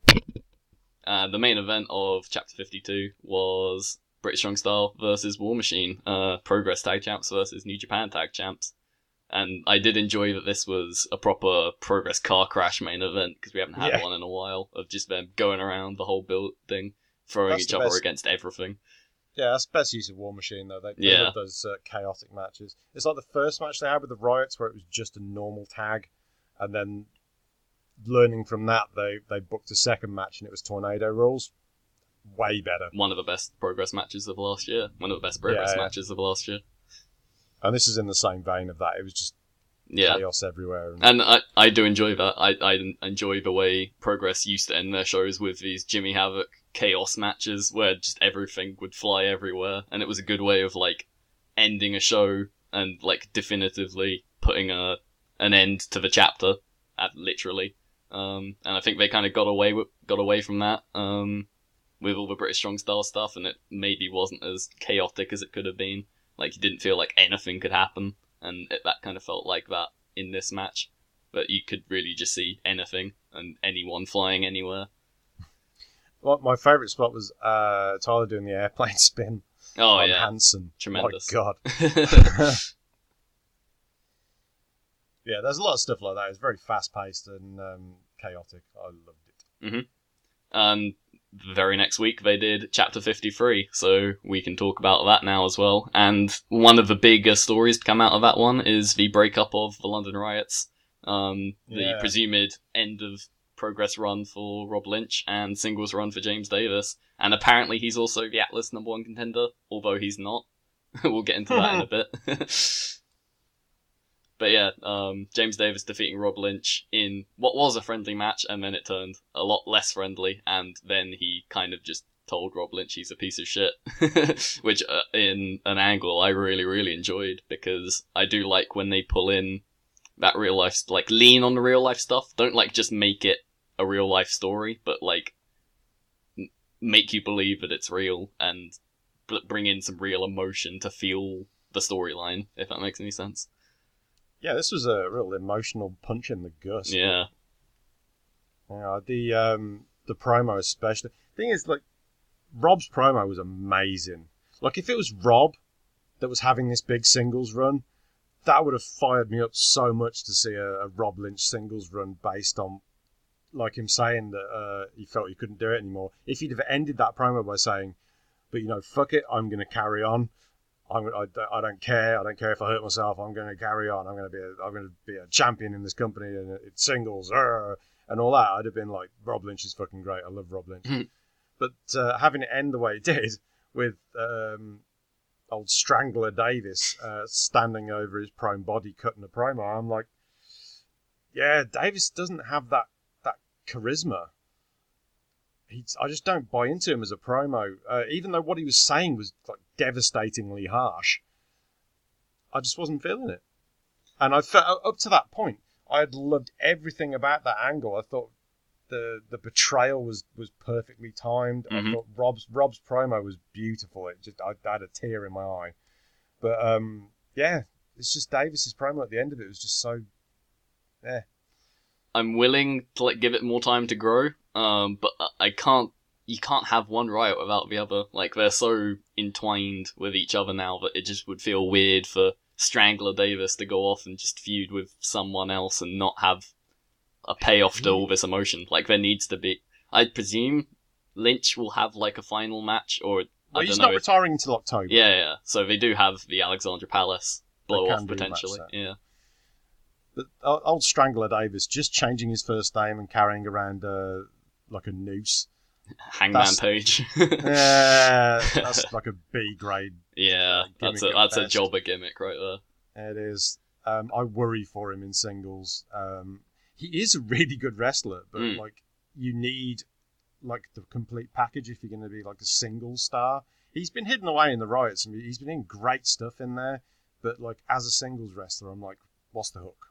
Uh, the main event of Chapter fifty-two was British Strong Style versus War Machine, uh, Progress Tag Champs versus New Japan Tag Champs. And I did enjoy that this was a proper Progress car crash main event, because we haven't had yeah. one in a while, of just them going around the whole building, throwing that's each other best. against everything. Yeah, that's the best use of War Machine, though. They, they yeah. love those uh, chaotic matches. It's like the first match they had with the Riots, where it was just a normal tag, and then learning from that, they, they booked a second match, and it was Tornado Rules. Way better. One of the best Progress matches of last year. One of the best Progress yeah, yeah. matches of last year. And this is in the same vein of that. It was just yeah. chaos everywhere. And, and I, I do enjoy that. I, I enjoy the way Progress used to end their shows with these Jimmy Havoc chaos matches where just everything would fly everywhere. And it was a good way of, like, ending a show and, like, definitively putting a an end to the chapter, at, literally. Um, and I think they kind of got away with, got away from that um, with all the British Strong Style stuff, and it maybe wasn't as chaotic as it could have been. Like, you didn't feel like anything could happen, and it, that kind of felt like that in this match. But you could really just see anything, and anyone flying anywhere. Well, my favourite spot was uh, Tyler doing the airplane spin oh, on yeah. Hanson. Tremendous. My God. Yeah, there's a lot of stuff like that. It's very fast-paced and um, chaotic. I loved it. Mm-hmm. Um, the very next week they did Chapter fifty-three, so we can talk about that now as well. And one of the bigger stories to come out of that one is the breakup of the London Riots, um, the yeah. presumed end of Progress run for Rob Lynch and singles run for James Davis. And apparently he's also the Atlas number one contender, although he's not. We'll get into that in a bit. But yeah, um, James Davis defeating Rob Lynch in what was a friendly match, and then it turned a lot less friendly, and then he kind of just told Rob Lynch he's a piece of shit, which uh, in an angle I really, really enjoyed, because I do like when they pull in that real life, like lean on the real life stuff. Don't like just make it a real life story, but like n- make you believe that it's real, and b- bring in some real emotion to feel the storyline, if that makes any sense. Yeah, this was a real emotional punch in the gut. Yeah. Yeah, the um, the promo especially. The thing is, like, Rob's promo was amazing. Like, if it was Rob that was having this big singles run, that would have fired me up so much to see a, a Rob Lynch singles run based on, like, him saying that uh, he felt he couldn't do it anymore. If he'd have ended that promo by saying, but, you know, fuck it, I'm going to carry on. I'm, I, I don't care. I don't care if I hurt myself. I'm going to carry on. I'm going to be. A, I'm going to be a champion in this company, and it's singles, uh, and all that. I'd have been like, Rob Lynch is fucking great. I love Rob Lynch. Mm. But uh, having it end the way it did, with um, old Strangler Davis uh, standing over his prone body, cutting a promo, I'm like, yeah, Davis doesn't have that that charisma. He's, I just don't buy into him as a promo, uh, even though what he was saying was like devastatingly harsh. I just wasn't feeling it, and I felt up to that point I had loved everything about that angle. I thought the the betrayal was, was perfectly timed. Mm-hmm. I thought Rob's Rob's promo was beautiful. It just I, I had a tear in my eye, but um, yeah, it's just Davis's promo at the end of it was just so, yeah. I'm willing to like give it more time to grow. Um, but I can't, you can't have one Riot without the other. Like, they're so entwined with each other now that it just would feel weird for Strangler Davis to go off and just feud with someone else and not have a payoff to all this emotion. Like, there needs to be, I presume Lynch will have, like, a final match, or, well, I he's don't not know. retiring until October. Yeah, yeah. So they do have the Alexandra Palace blow-off, potentially. Yeah. But old Strangler Davis just changing his first name and carrying around uh, like a noose. Hangman That's- Page. Yeah, that's like a B grade. Yeah, uh, that's a gimmick at that's a best. jobber gimmick right there. It is. Um, I worry for him in singles. Um, he is a really good wrestler, but Mm. like you need like the complete package if you're going to be like a single star. He's been hidden away in the riots. I mean, he's been in great stuff in there, but like as a singles wrestler, I'm like, what's the hook?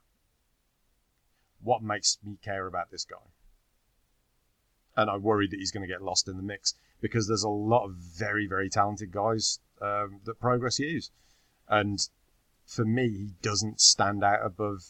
What makes me care about this guy? And I worry that he's going to get lost in the mix because there's a lot of very, very talented guys um, that Progress use. And for me, he doesn't stand out above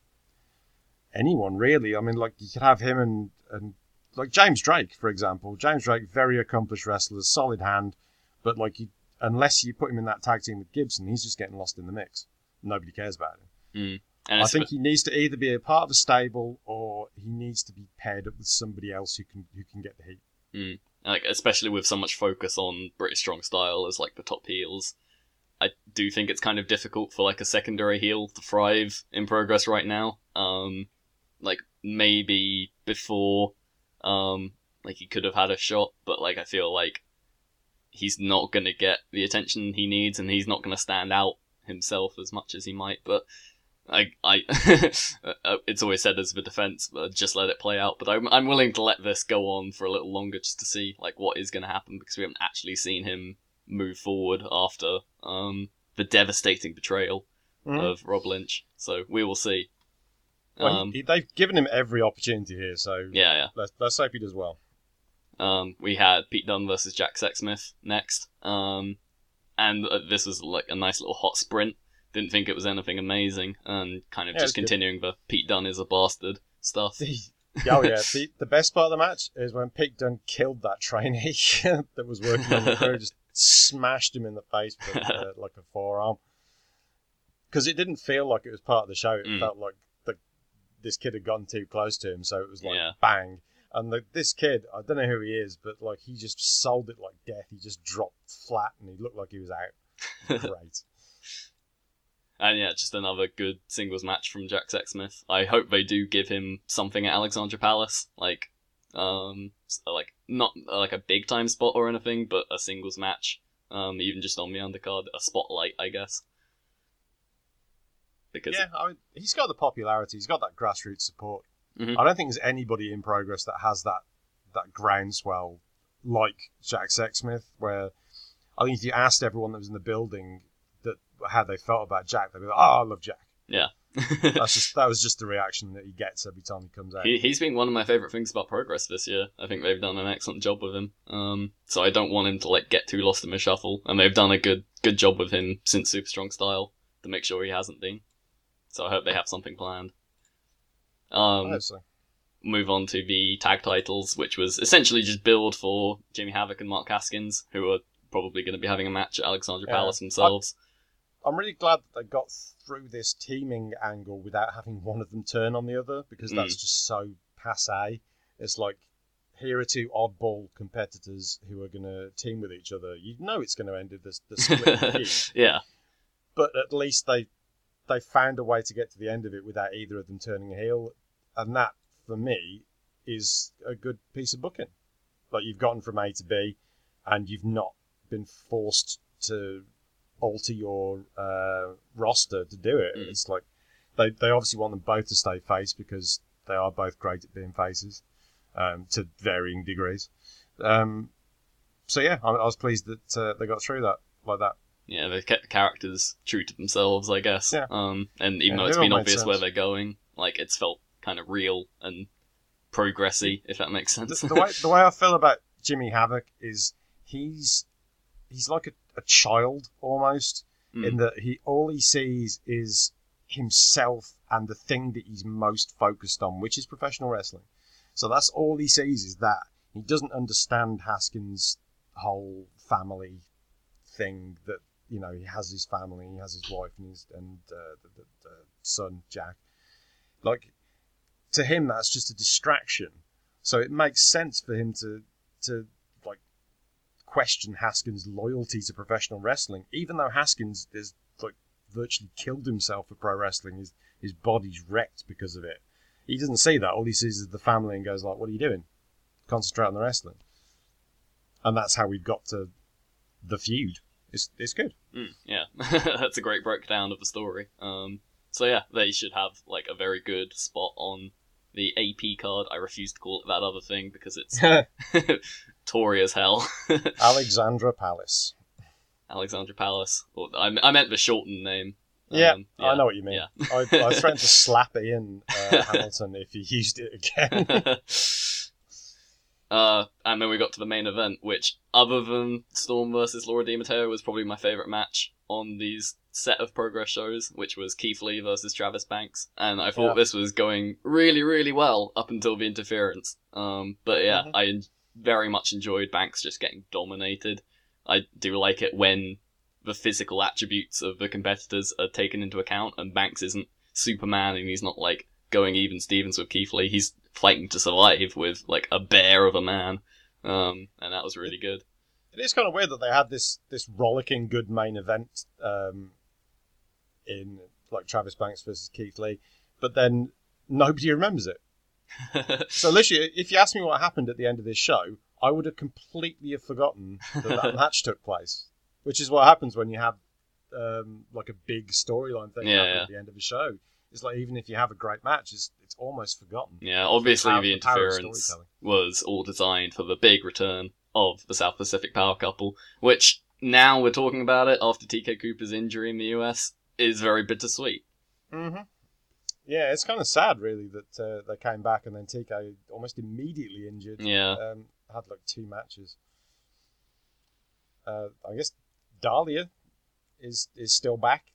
anyone, really. I mean, like, you could have him and, and like, James Drake, for example. James Drake, very accomplished wrestler, solid hand, but, like, you, unless you put him in that tag team with Gibson, he's just getting lost in the mix. Nobody cares about him. Mm. And I it's, think he needs to either be a part of a stable or he needs to be paired up with somebody else who can who can get the heat. mm, like especially with so much focus on British Strong Style as like the top heels, I do think it's kind of difficult for like a secondary heel to thrive in Progress right now. Um, like maybe before, um, like he could have had a shot, but like I feel like he's not gonna get the attention he needs, and he's not gonna stand out himself as much as he might. But I, I, it's always said as a defense, uh, just let it play out. But I'm, I'm willing to let this go on for a little longer just to see like what is going to happen, because we haven't actually seen him move forward after um the devastating betrayal Mhm. of Rob Lynch. So we will see. Well, Um, he, they've given him every opportunity here, so yeah, yeah. let's, let's hope he does well. Um, we had Pete Dunne versus Jack Sexsmith next. Um, and uh, this was like a nice little hot sprint. Didn't think it was anything amazing, and kind of Yeah, just it's good. continuing the Pete Dunne is a bastard stuff. Oh yeah, the, the best part of the match is when Pete Dunne killed that trainee that was working on the crew, just smashed him in the face with uh, like a forearm. Because it didn't feel like it was part of the show. It Mm. felt like the, this kid had gotten too close to him, so it was like Yeah. bang. And the, this kid, I don't know who he is, but like he just sold it like death. He just dropped flat, and he looked like he was out. Great. And yeah, just another good singles match from Jack Sexsmith. I hope they do give him something at Alexandra Palace, like, um, s- like not uh, like a big time spot or anything, but a singles match, um, even just on the undercard, a spotlight, I guess. Because Yeah, I mean, he's got the popularity. He's got that grassroots support. Mhm. I don't think there's anybody in Progress that has that that groundswell like Jack Sexsmith. Where I think if you asked everyone that was in the building that how they felt about Jack, they'd be like, "Oh, I love Jack." yeah, That's just that was just the reaction that he gets every time he comes out. he he's been one of my favorite things about Progress this year. I think they've done an excellent job with him. Um, so I don't want him to like get too lost in the shuffle, and they've done a good good job with him since Super Strong Style to make sure he hasn't been. So I hope they have something planned. Um, Honestly. move on to the tag titles, which was essentially just build for Jimmy Havoc and Mark Haskins, who are probably going to be having a match at Alexandra Yeah. Palace themselves. I'm really glad that they got through this teaming angle without having one of them turn on the other, because Mm. that's just so passe. It's like, here are two oddball competitors who are going to team with each other. You know it's going to end with the, the split of the heat, yeah, but at least they they found a way to get to the end of it without either of them turning a heel, and that, for me, is a good piece of booking. Like, you've gotten from A to B, and you've not been forced to alter your uh, roster to do it. Mm. It's like they they obviously want them both to stay face because they are both great at being faces, um, to varying degrees. Um, so yeah, I, I was pleased that uh, they got through that like that. yeah, they've kept the characters true to themselves, I guess. Yeah. Um, and even Yeah, though it's it all been made obvious sense. where they're going, like it's felt kind of real and progressy, if that makes sense. the, the way the way I feel about Jimmy Havoc is he's he's like a, a child almost, Mm. in that he all he sees is himself and the thing that he's most focused on, which is professional wrestling. So that's all he sees is that. He doesn't understand Haskins' whole family thing, that, you know, he has his family, he has his wife and his and uh, the, the, the son Jack. Like, to him, that's just a distraction. So it makes sense for him to to like question Haskins' loyalty to professional wrestling, even though Haskins is like virtually killed himself for pro wrestling. His his body's wrecked because of it. He doesn't see that. All he sees is the family and goes like, "What are you doing? Concentrate on the wrestling." And that's how we've got to the feud. It's it's good. Mm, yeah, that's a great breakdown of the story. Um, so yeah, they should have like a very good spot on the A P card. I refuse to call it that other thing because it's Tory as hell. Alexandra Palace. Alexandra Palace. Well, I, I meant the shortened name. Yeah, um, yeah, I know what you mean. Yeah. I, I was threatened to slap Ian uh, Hamilton if he used it again. uh, and then we got to the main event, which, other than Storm versus Laura Di Matteo, was probably my favourite match on these set of Progress shows, which was Keith Lee versus Travis Banks. And I thought Yeah. this was going really, really well up until the interference. Um, but yeah, Mhm. I en- very much enjoyed Banks just getting dominated. I do like it when the physical attributes of the competitors are taken into account, and Banks isn't Superman, and he's not like going even Stevens with Keith Lee. He's fighting to survive with like a bear of a man, um, and that was really good. It is kind of weird that they had this this rollicking good main event um, in like Travis Banks versus Keith Lee, but then nobody remembers it. So literally, if you ask me what happened at the end of this show, I would have completely have forgotten that that match took place. Which is what happens when you have um, like a big storyline thing Yeah, happen yeah. at the end of a show. It's like even if you have a great match, it's it's almost forgotten. Yeah, obviously Power- the the power of interference storytelling. was all designed for the big return of the South Pacific Power Couple, which now we're talking about it after T K Cooper's injury in the U S is very bittersweet. Mm-hmm. Yeah, it's kind of sad, really, that uh, they came back and then T K almost immediately injured. Yeah. Um, had like two matches. Uh, I guess Dahlia is is still back,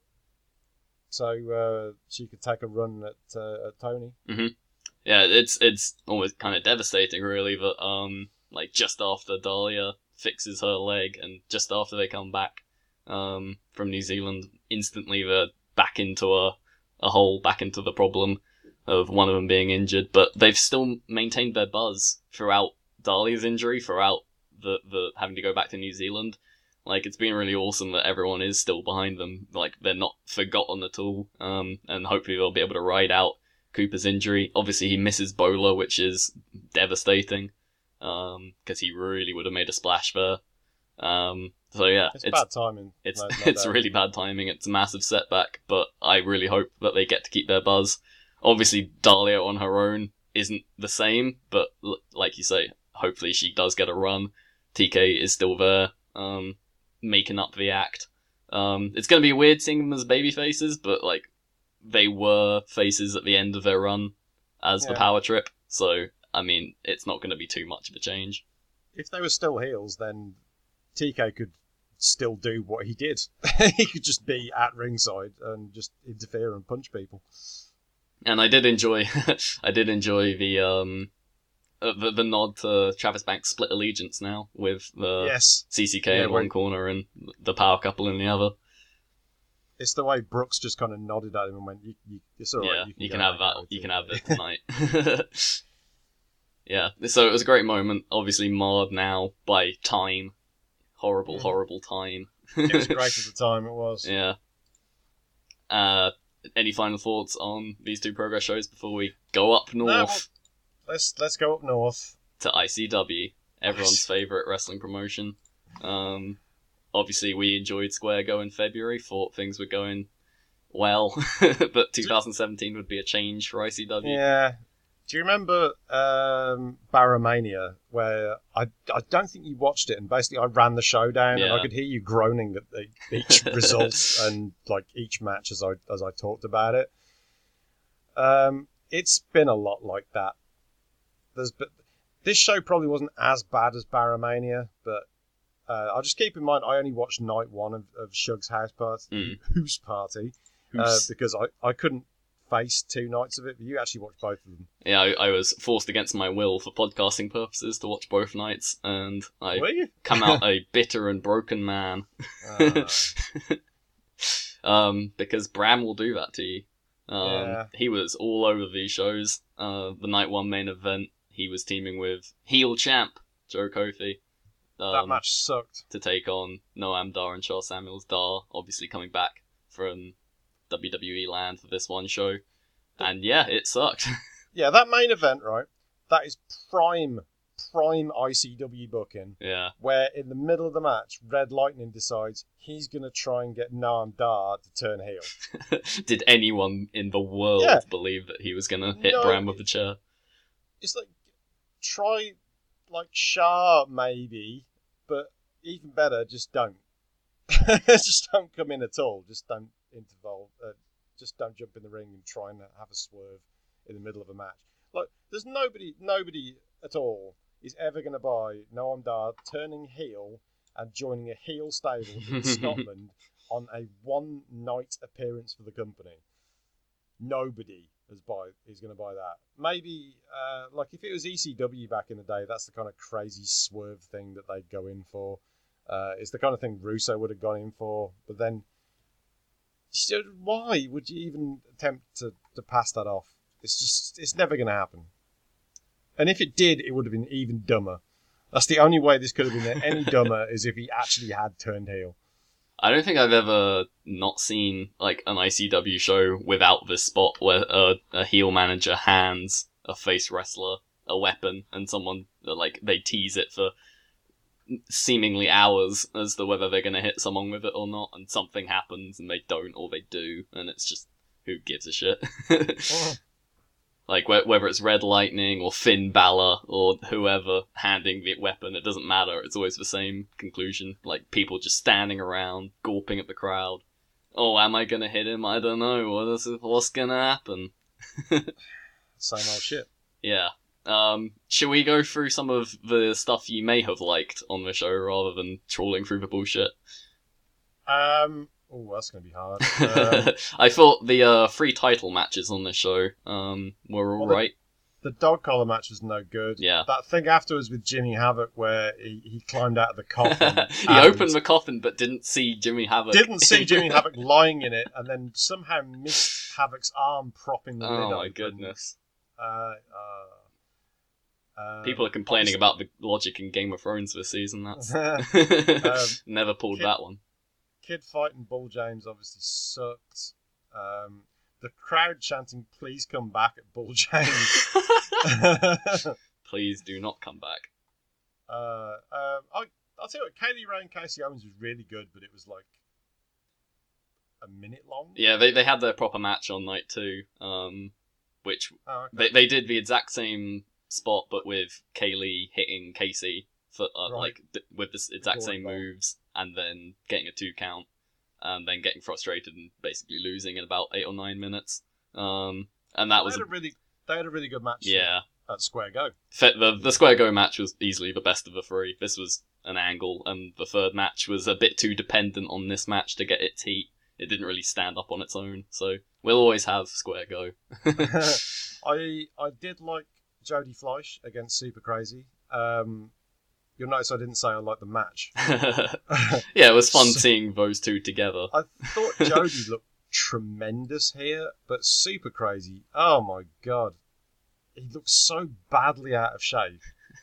so uh, she could take a run at uh, at Tony. Yeah, it's it's always kind of devastating, really, that um like just after Dahlia fixes her leg and just after they come back um from New Zealand, instantly they're back into a a hole, back into the problem of one of them being injured. But they've still maintained their buzz throughout Dahlia's injury, throughout the the having to go back to New Zealand. Like, it's been really awesome that everyone is still behind them. Like, they're not forgotten at all. Um, and hopefully they'll be able to ride out Cooper's injury. Obviously, he misses Bola, which is devastating. Um, because he really would have made a splash there. Um, so yeah, It's, it's bad timing. it's no- no it's doubt. really bad timing. It's a massive setback, but I really hope that they get to keep their buzz. Obviously, Dahlia on her own isn't the same, but l- like you say, hopefully she does get a run. T K is still there, um, making up the act. Um, it's going to be weird seeing them as baby faces, but like they were faces at the end of their run as the Yeah. power trip. So I mean, it's not going to be too much of a change. If they were still heels, then T K could still do what he did. He could just be at ringside and just interfere and punch people. And I did enjoy, I did enjoy the um, uh, the, the nod to Travis Banks' split allegiance now with the Yes, C C K Yeah, in where- one corner and the power couple in the other. it's the way Brooks just kind of nodded at him and went, you, you, "It's all right. Yeah, you can go have now, that. You T K." can have it tonight. Yeah, so it was a great moment. Obviously marred now by time, horrible, Mhm. horrible time. It was great at the time. It was. Yeah. Uh, any final thoughts on these two Progress shows before we go up north No, well, let's let's go up north. to I C W, everyone's favourite wrestling promotion? Um, obviously, we enjoyed Square Go in February, thought things were going well, but two thousand seventeen would be a change for I C W. Yeah. Do you remember um, Barrowmania, where I, I don't think you watched it, and basically I ran the show down, and Yeah. I could hear you groaning at the, each result and like each match as I as I talked about it. Um, it's been a lot like that. There's but this show probably wasn't as bad as Barrowmania, but uh, I'll just keep in mind I only watched night one of, of Shug's house party, Mm. Who's party, uh, Who's- because I, I couldn't face two nights of it, but you actually watched both of them. Yeah, I, I was forced against my will for podcasting purposes to watch both nights, and I Were you? come out a bitter and broken man. Uh, um, because Bram will do that to you. Um, Yeah. He was all over these shows. Uh, the night one main event, he was teaming with heel champ Joe Kofi that um, match sucked. to take on Noam Dar and Charles Samuels. Dar obviously coming back from W W E land for this one show. And yeah, it sucked. Yeah, that main event, right? That is prime, prime I C W booking. Yeah. Where in the middle of the match, Red Lightning decides he's going to try and get Noam Dar to turn heel. Did anyone in the world Yeah. believe that he was going to hit No. Bram with the chair? It's like, try, like, Shah, maybe, but even better, just don't. Just don't come in at all. Just don't interval. Uh, just don't jump in the ring and try and have a swerve in the middle of a match. Like, there's nobody, nobody at all is ever going to buy Noam Dar turning heel and joining a heel stable in Scotland on a one-night appearance for the company. Nobody is buy is going to buy that. Maybe, uh, like, if it was E C W back in the day, that's the kind of crazy swerve thing that they'd go in for. Uh, it's the kind of thing Russo would have gone in for. But then, so why would you even attempt to, to pass that off? It's just, it's never going to happen. And if it did, it would have been even dumber. That's the only way this could have been any dumber, is if he actually had turned heel. I don't think I've ever not seen like an I C W show without this spot where a, a heel manager hands a face wrestler a weapon and someone, like, they tease it for seemingly hours as to whether they're going to hit someone with it or not, and something happens and they don't, or they do, and it's just, who gives a shit? Oh. Like, wh- whether it's Red Lightning or Finn Balor or whoever handing the weapon, it doesn't matter. It's always the same conclusion. Like, people just standing around, gawping at the crowd. Oh, am I going to hit him? I don't know. What is it? What's going to happen? Same old shit. Yeah. Um, shall we go through some of the stuff you may have liked on the show rather than trawling through the bullshit? Um... Oh, that's going to be hard. Um, I thought the uh, free title matches on this show um, were Well, alright. the dog collar match was no good. Yeah. That thing afterwards with Jimmy Havoc where he, he climbed out of the coffin. He and opened the coffin but didn't see Jimmy Havoc. Didn't see Jimmy Havoc lying in it, and then somehow missed Havoc's arm propping the lid Oh on. my goodness. Uh, uh, uh, People are complaining about the logic in Game of Thrones this season. That's Um, never pulled Kid- that one. Kid fighting Bull James obviously sucked. Um, the crowd chanting, "Please come back" at Bull James. Please do not come back. uh, um, I, I'll tell you what, Kaylee Ray and Casey Owens was really good, but it was like a minute long. Yeah, they they had their proper match on night two, um, which Oh, okay. they they did the exact same spot, but with Kaylee hitting Casey for uh, Right. like th- with the exact same Gory ball. moves, and then getting a two count, and then getting frustrated and basically losing in about eight or nine minutes. Um, and that They was had a really, they had a really good match. yeah. At Square Go. Fe- The the Square Go match was easily the best of the three. This was an angle, and the third match was a bit too dependent on this match to get its heat. It didn't really stand up on its own, so we'll always have Square Go. I I did like Jodie Fleisch against Super Crazy. Um, you'll notice I didn't say I liked the match. Yeah, it was fun So- seeing those two together. I thought Jodie looked tremendous here, but Super Crazy, oh my god, he looks so badly out of shape.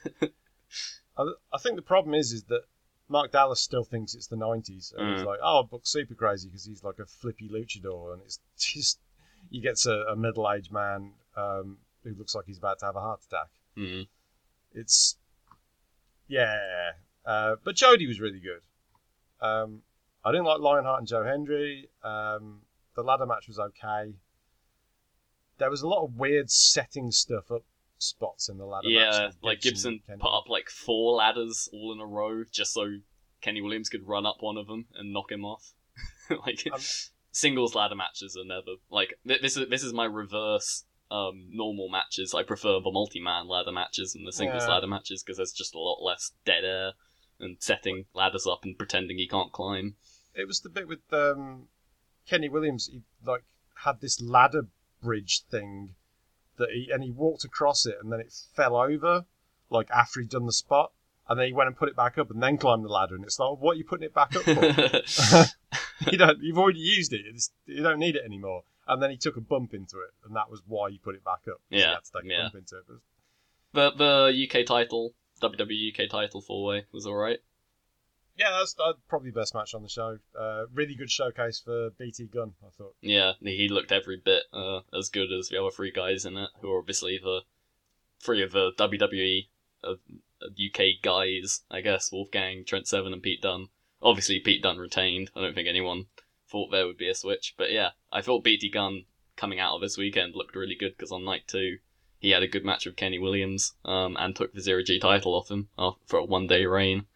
I, I think the problem is is that Mark Dallas still thinks it's the nineties, and he's Mm. like, "Oh, I'll book Super Crazy because he's like a flippy luchador," and it's just he gets a, a middle-aged man um, who looks like he's about to have a heart attack. Mm. It's yeah, uh, but Jodie was really good. Um, I didn't like Lionheart and Joe Hendry. Um, the ladder match was okay. There was a lot of weird setting stuff up spots in the ladder match. Yeah, with like Gibson Kenny. put up like four ladders all in a row just so Kenny Williams could run up one of them and knock him off. Like Um, singles ladder matches are never like th- this is this is my reverse um normal matches. I prefer the multi-man ladder matches and the singles Yeah. ladder matches because there's just a lot less dead air and setting ladders up and pretending he can't climb. It was the bit with um, Kenny Williams. He like had this ladder bridge thing that he and he walked across it, and then it fell over like after he'd done the spot, and then he went and put it back up, and then climbed the ladder. And it's like, what are you putting it back up for? you don't. You've already used it. It's, you don't need it anymore. And then he took a bump into it, and that was why he put it back up. 'cause he Yeah, had to take a yeah. bump into it. But the the U K title, W W E U K title four way was alright. Yeah, that's uh, probably the best match on the show. Uh, really good showcase for B T Gunn, I thought. Yeah, he looked every bit uh, as good as the other three guys in it, who are obviously the three of the W W E uh, U K guys, I guess. Wolfgang, Trent Seven, and Pete Dunne. Obviously, Pete Dunne retained. I don't think anyone thought there would be a switch. But yeah, I thought B T Gunn coming out of this weekend looked really good because on night two, he had a good match with Kenny Williams um, and took the Zero G title off him uh, for a one-day reign.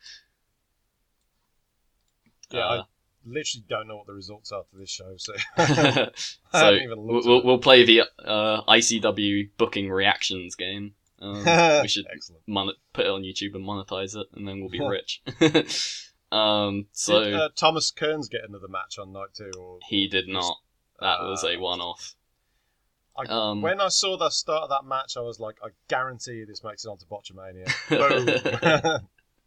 Yeah, Uh, I literally don't know what the results are to this show, so so haven't even looked we'll, at it. we'll play the uh, I C W booking reactions game. Um, we should Excellent. mon- put it on YouTube and monetize it, and then we'll be rich. um, so Did uh, Thomas Kearns get another match on night two? Or he did not. That was a Uh, one-off. I, Um, when I saw the start of that match, I was like, I guarantee you this makes it onto Botchamania. Boom.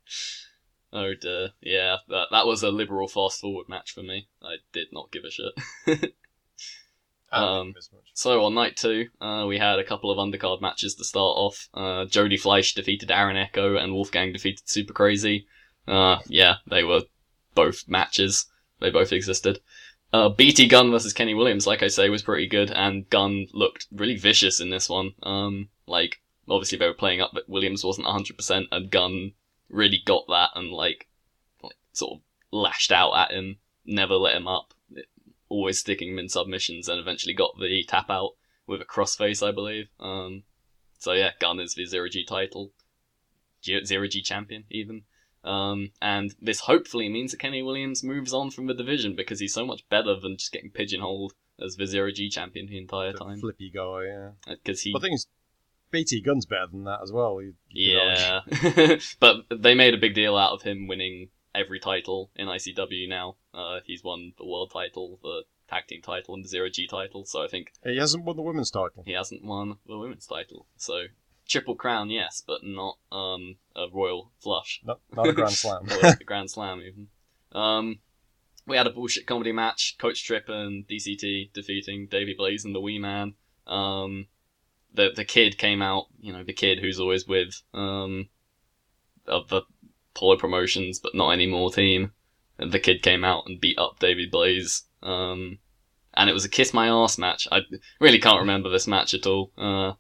Oh dear, yeah, that that was a liberal fast-forward match for me. I did not give a shit. I don't Um, think this much. So on night two, uh, we had a couple of undercard matches to start off. Uh, Jody Fleisch defeated Aaron Echo, and Wolfgang defeated Super Crazy. Uh, yeah, they were both matches. They both existed. Uh, B T Gunn versus Kenny Williams, like I say, was pretty good, and Gunn looked really vicious in this one. Um, like, obviously they were playing up, but Williams wasn't one hundred percent, and Gunn really got that and, like, like sort of lashed out at him, never let him up. Always sticking him in submissions, and eventually got the tap out with a crossface, I believe. Um, so yeah, Gunn is the Zero G title, G- Zero G champion even. Um, and this hopefully means that Kenny Williams moves on from the division because he's so much better than just getting pigeonholed as the Zero G champion the entire The time. flippy guy, yeah. Because he, But the thing is, B T Gunn's better than that as well. You, you could argue. yeah, but they made a big deal out of him winning every title in I C W now. Uh, he's won the world title, the tag team title, and the Zero G title. So I think He hasn't won the women's title. he hasn't won the women's title. So triple crown, yes, but not um a royal flush. Not, not a Grand Slam. Or the Grand Slam even. Um, we had a bullshit comedy match. Coach Tripp and D C T defeating Davey Blaze and the Wee Man. Um, the the kid came out. You know, the kid who's always with um of the Polo Promotions, but not anymore team. And the kid came out and beat up Davey Blaze. Um, and it was a kiss my ass match. I really can't remember this match at all. Uh,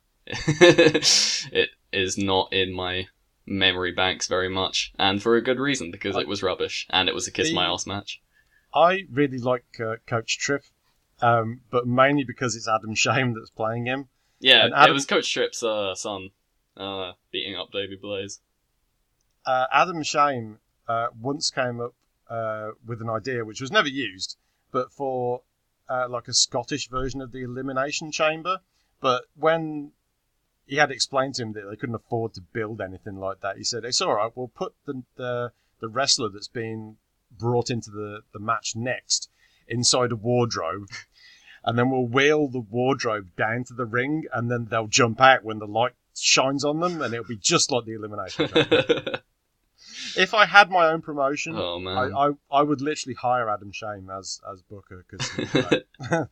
it is not in my memory banks very much, and for a good reason, because it was rubbish, and it was a kiss my ass match. I really like uh, Coach Tripp, um, but mainly because it's Adam Shame that's playing him. Yeah, And Adam- it was Coach Tripp's uh, son uh, beating up Davey Blaze. Uh, Adam Shame uh, once came up uh, with an idea which was never used, but for uh, like a Scottish version of the Elimination Chamber. But when he had explained to him that they couldn't afford to build anything like that, he said, "It's all right. We'll put the the, the wrestler that's being brought into the, the match next inside a wardrobe, and then we'll wheel the wardrobe down to the ring, and then they'll jump out when the light shines on them, and it'll be just like the Elimination Chamber." If I had my own promotion, Oh man. I, I I would literally hire Adam Shame as as Booker, because the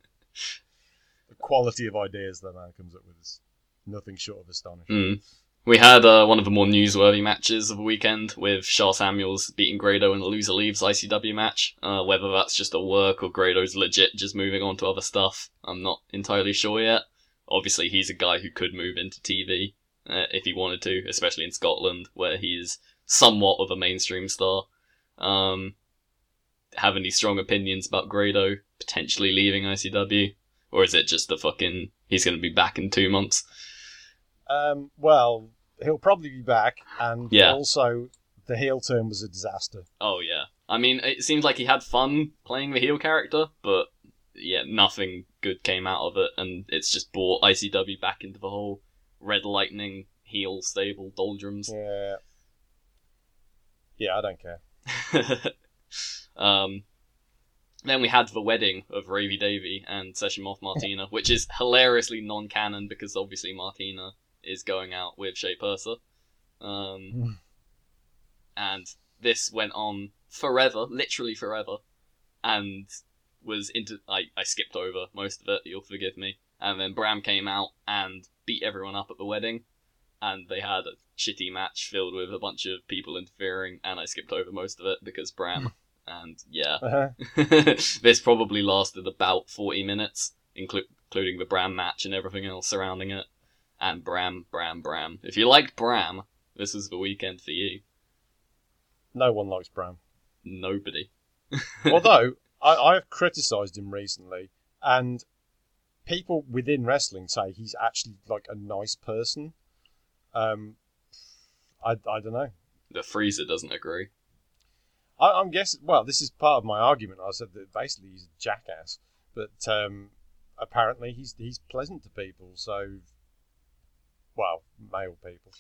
quality of ideas that man comes up with is nothing short of astonishing. Mm. We had uh, one of the more newsworthy matches of the weekend with Shaw Samuels beating Grado in a loser leaves I C W match. Uh, whether that's just a work or Grado's legit just moving on to other stuff, I'm not entirely sure yet. Obviously, he's a guy who could move into T V uh, if he wanted to, especially in Scotland, where he's somewhat of a mainstream star. Um, have any strong opinions about Grado potentially leaving I C W? Or is it just the fucking, he's going to be back in two months? Um, well, he'll probably be back, and Yeah. also the heel turn was a disaster. Oh, yeah. I mean, it seems like he had fun playing the heel character, but yeah, nothing good came out of it, and it's just brought I C W back into the whole Red Lightning heel stable doldrums. Yeah, yeah, I don't care. um, then we had the wedding of Ravy Davy and Session Moth Martina, which is hilariously non-canon because obviously Martina is going out with Shea Purser. Um, and this went on forever, literally forever, and was into. I, I skipped over most of it, you'll forgive me. And then Bram came out and beat everyone up at the wedding, and they had a shitty match filled with a bunch of people interfering, and I skipped over most of it because Bram. And yeah, Uh-huh. this probably lasted about forty minutes, inclu- including the Bram match and everything else surrounding it. And Bram, Bram, Bram. If you liked Bram, this is the weekend for you. No one likes Bram. Nobody. Although, I, I've criticised him recently, and people within wrestling say he's actually like a nice person. Um, I, I don't know. The Freezer doesn't agree. I, I'm guessing, well, this is part of my argument. I said that basically he's a jackass, but um, apparently he's he's pleasant to people, so, well, male people.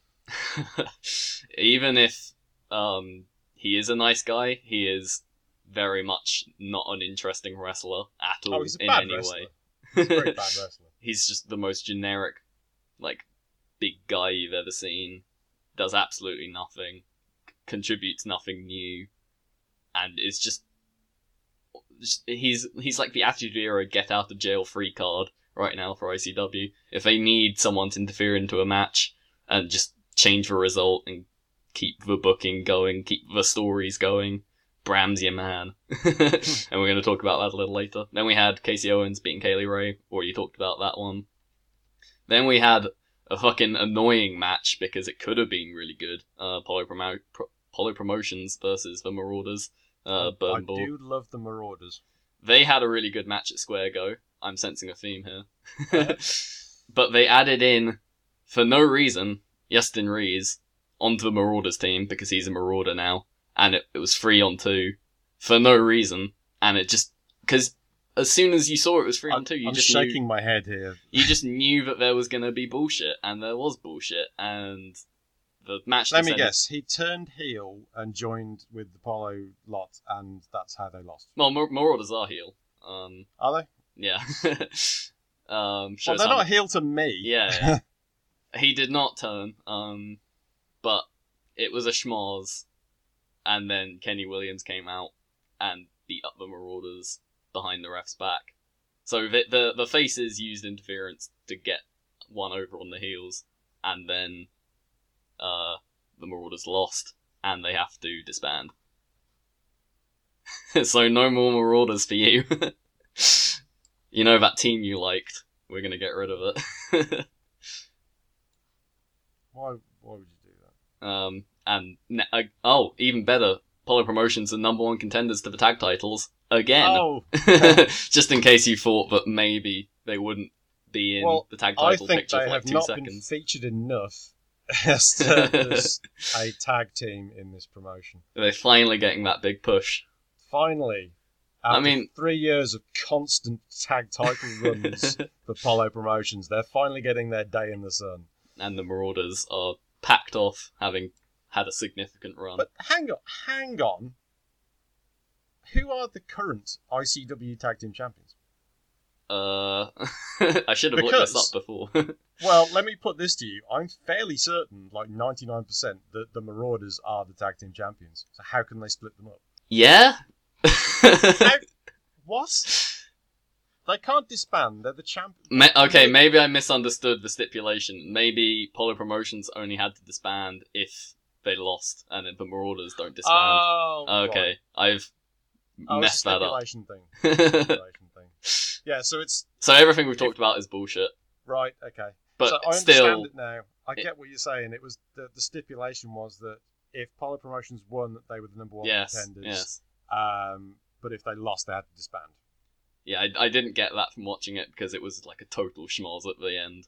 Even if um, he is a nice guy, he is very much not an interesting wrestler at all Oh, he's a in bad any wrestler. way. He's a very bad wrestler. He's just the most generic, like, big guy you've ever seen. Does absolutely nothing, c- contributes nothing new, and is just, just he's he's like the Attitude Era get out of jail free card right now for I C W. If they need someone to interfere into a match and just change the result and keep the booking going, keep the stories going, Bram's your man. And we're going to talk about that a little later. Then we had Casey Owens beating Kaylee Ray, or you talked about that one. Then we had a fucking annoying match because it could have been really good. Uh, Apollo, Promo- Pro- Apollo Promotions versus the Marauders. Uh, I Burn Ball. do love the Marauders. They had a really good match at Square Go. I'm sensing a theme here. But they added in, for no reason, Justin Rees onto the Marauders team because he's a Marauder now. And it, it was three on two for no reason. And it just, because as soon as you saw it was three on I'm, two, you I'm just shaking knew, my head here. you just knew that there was going to be bullshit. And there was bullshit. And the match Let me decided- guess. He turned heel and joined with the Apollo lot, and that's how they lost. Well, Mar- Marauders are heel. Um, Are they? yeah. um, Well, shows they're how- not heel to me. Yeah, yeah. He did not turn, um, but it was a schmoz, and then Kenny Williams came out and beat up the Marauders behind the ref's back. So the, the the faces used interference to get one over on the heels, and then uh, the Marauders lost, and they have to disband. So no more Marauders for you. You know that team you liked. We're gonna get rid of it. Why? Why would you do that? Um, and ne- uh, oh, even better, Apollo Promotions are number one contenders to the tag titles again. Oh, Just in case you thought that maybe they wouldn't be in Well, the tag I title think picture they for like have two not been seconds. featured enough as to there's a tag team in this promotion. They're finally getting that big push. Finally, I after mean- three years of constant tag title runs for Apollo Promotions, they're finally getting their day in the sun. And the Marauders are packed off, having had a significant run. But hang on, hang on. Who are the current I C W Tag Team Champions? Uh, I should have looked this Because- up before. Well, let me put this to you. I'm fairly certain, like ninety-nine percent, that the Marauders are the Tag Team Champions. So how can they split them up? Yeah? How, what? They can't disband. They're the champions. Ma- okay, maybe I misunderstood the stipulation. Maybe Polo Promotions only had to disband if they lost, and then the Marauders don't disband. Oh, okay, I've right. messed oh, that up. it's a stipulation thing. Stipulation thing. Yeah, so it's So everything we've talked about is bullshit. right. Okay, But so I still, understand it now. I it- get what you're saying. It was the, the stipulation was that if Polo Promotions won, that they were the number one yes, contenders. yes. Um, but if they lost, they had to disband. Yeah, I, I didn't get that from watching it because it was like a total schmoz at the end.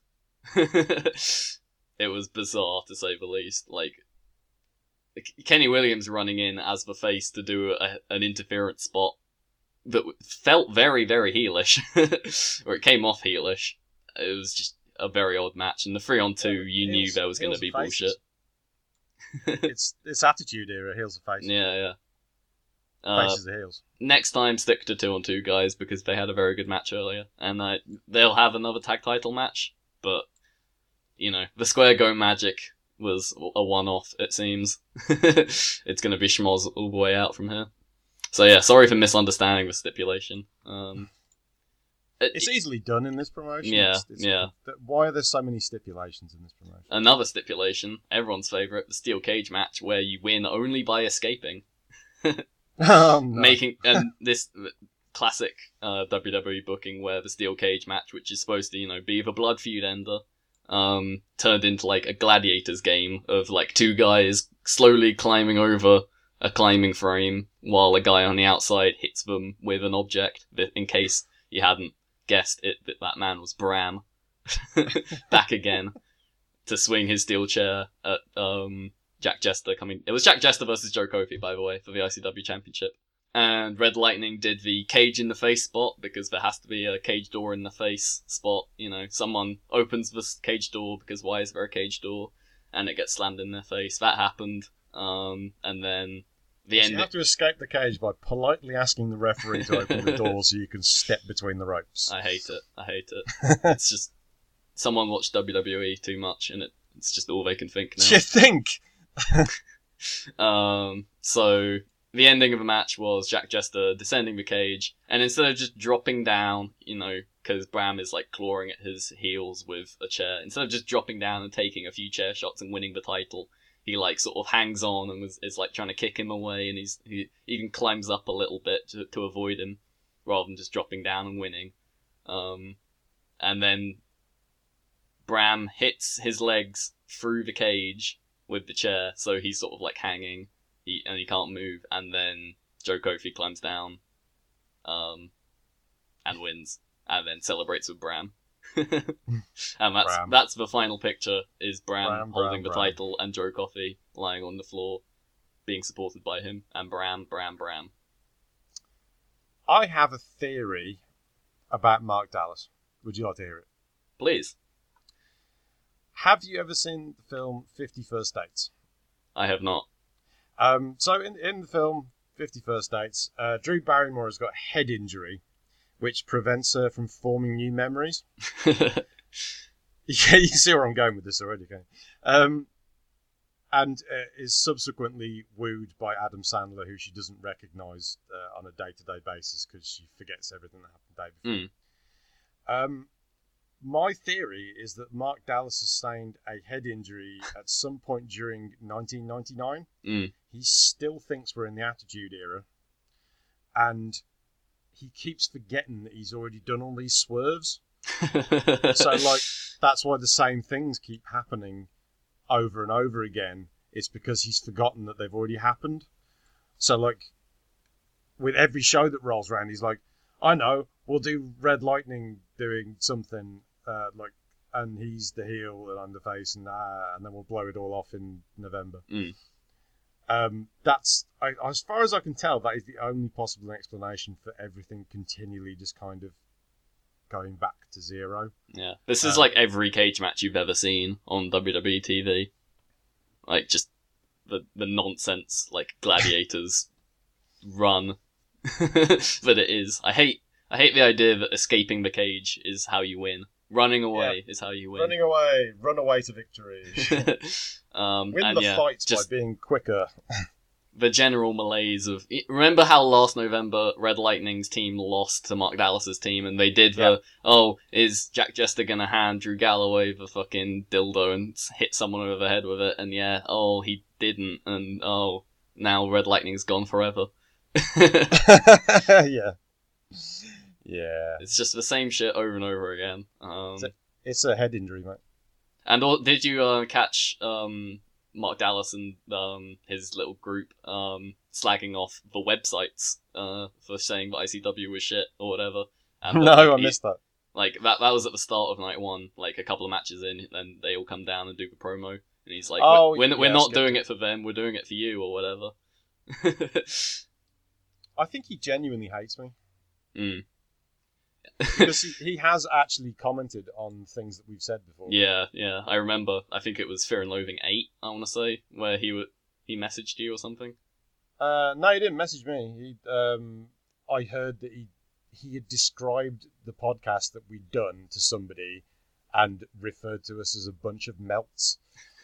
It was bizarre, to say the least. Like, Kenny Williams running in as the face to do a, an interference spot that felt very, very heelish, or it came off heelish. It was just a very odd match, and the three on two, you knew Heels- there was going to heels be and faces. bullshit. it's it's attitude era. Heels and faces. Yeah, yeah. Uh, Faces are heels. next time, stick to two on two guys because they had a very good match earlier, and uh, they'll have another tag title match. But you know, the Square Go magic was a one-off. It seems it's going to be schmoz all the way out from here. So yeah, sorry for misunderstanding the stipulation. Um, It- It's easily done in this promotion. Yeah, It's- it's- yeah. th- Why are there so many stipulations in this promotion? Another stipulation, everyone's favourite, the steel cage match, where you win only by escaping. Oh, no. Making and this classic uh, W W E booking where the steel cage match, which is supposed to, you know, be the blood feud ender, um, turned into like a gladiators game of like two guys slowly climbing over a climbing frame while a guy on the outside hits them with an object. That, in case you hadn't guessed it, that that man was Bram, back again to swing his steel chair at um. Jack Jester coming. It was Jack Jester versus Joe Kofi, by the way, for the I C W Championship. And Red Lightning did the cage in the face spot because there has to be a cage door in the face spot. You know, someone opens the cage door because why is there a cage door? And it gets slammed in their face. That happened. Um, and then the So end. you have to escape the cage by politely asking the referee to open the door so you can step between the ropes. I hate it. I hate it. It's just someone watched W W E too much, and it, it's just all they can think now. Do you think? Um, so the ending of the match was Jack Jester descending the cage, and instead of just dropping down, you know, because Bram is like clawing at his heels with a chair, instead of just dropping down and taking a few chair shots and winning the title, he like sort of hangs on and was, is like trying to kick him away, and he's he even climbs up a little bit to, to avoid him, rather than just dropping down and winning. Um, and then Bram hits his legs through the cage with the chair, so he's sort of like hanging, he and he can't move, and then Joe Kofi climbs down, um, and wins, and then celebrates with Bram. And that's Bram. that's the final picture, is Bram, Bram, holding Bram, the Bram. title, and Joe Kofi lying on the floor, being supported by him, and Bram, Bram, Bram. I have a theory about Mark Dallas. Would you like to hear it? Please. Have you ever seen the film fifty First Dates? I have not. Um, so in in the film fifty First Dates, uh, Drew Barrymore has got a head injury, which prevents her from forming new memories. Yeah, you see where I'm going with this already, okay? Um, and uh, is subsequently wooed by Adam Sandler, who she doesn't recognise uh, on a day-to-day basis because she forgets everything that happened the day before. Um, my theory is that Mark Dallas sustained a head injury at some point during nineteen ninety-nine. Mm. He still thinks we're in the Attitude Era, and he keeps forgetting that he's already done all these swerves. So, like, that's why the same things keep happening over and over again. It's because he's forgotten that they've already happened. So, like, with every show that rolls around, he's like, I know, we'll do Red Lightning doing something, uh, like, and he's the heel and I'm the face, and uh, and then we'll blow it all off in November. Mm. Um, that's, I, as far as I can tell, that is the only possible explanation for everything continually just kind of going back to zero. Yeah, this is Um, like every cage match you've ever seen on W W E T V. Like, just the the nonsense, like, gladiators run that it is. I hate I hate the idea that escaping the cage is how you win. Running away is how you win. Running away, run away to victory. um, Win and the yeah, fights just by being quicker. the general malaise of... Remember how last November Red Lightning's team lost to Mark Dallas's team, and they did the, Yeah. oh, is Jack Jester gonna hand Drew Galloway the fucking dildo and s- hit someone over the head with it? And yeah, oh, he didn't, and oh, now Red Lightning's gone forever. Yeah. Yeah. It's just the same shit over and over again. Um, So- It's a head injury, mate. and all, did you uh, catch um, Mark Dallas and um, his little group um, slagging off the websites uh, for saying that I C W was shit or whatever? And, No, like, I he- missed that. Like, that that was at the start of night one, like a couple of matches in, and they all come down and do the promo. And he's like, Oh, we're, we're, we're yeah, not skipped doing it. it for them, we're doing it for you, or whatever. I think he genuinely hates me. mm. Because he, he has actually commented on things that we've said before. Yeah, yeah, I remember. I think it was Fear and Loathing eight, I want to say, where he would he messaged you or something. Uh, no, he didn't message me. He, um, I heard that he he had described the podcast that we'd done to somebody and referred to us as a bunch of melts.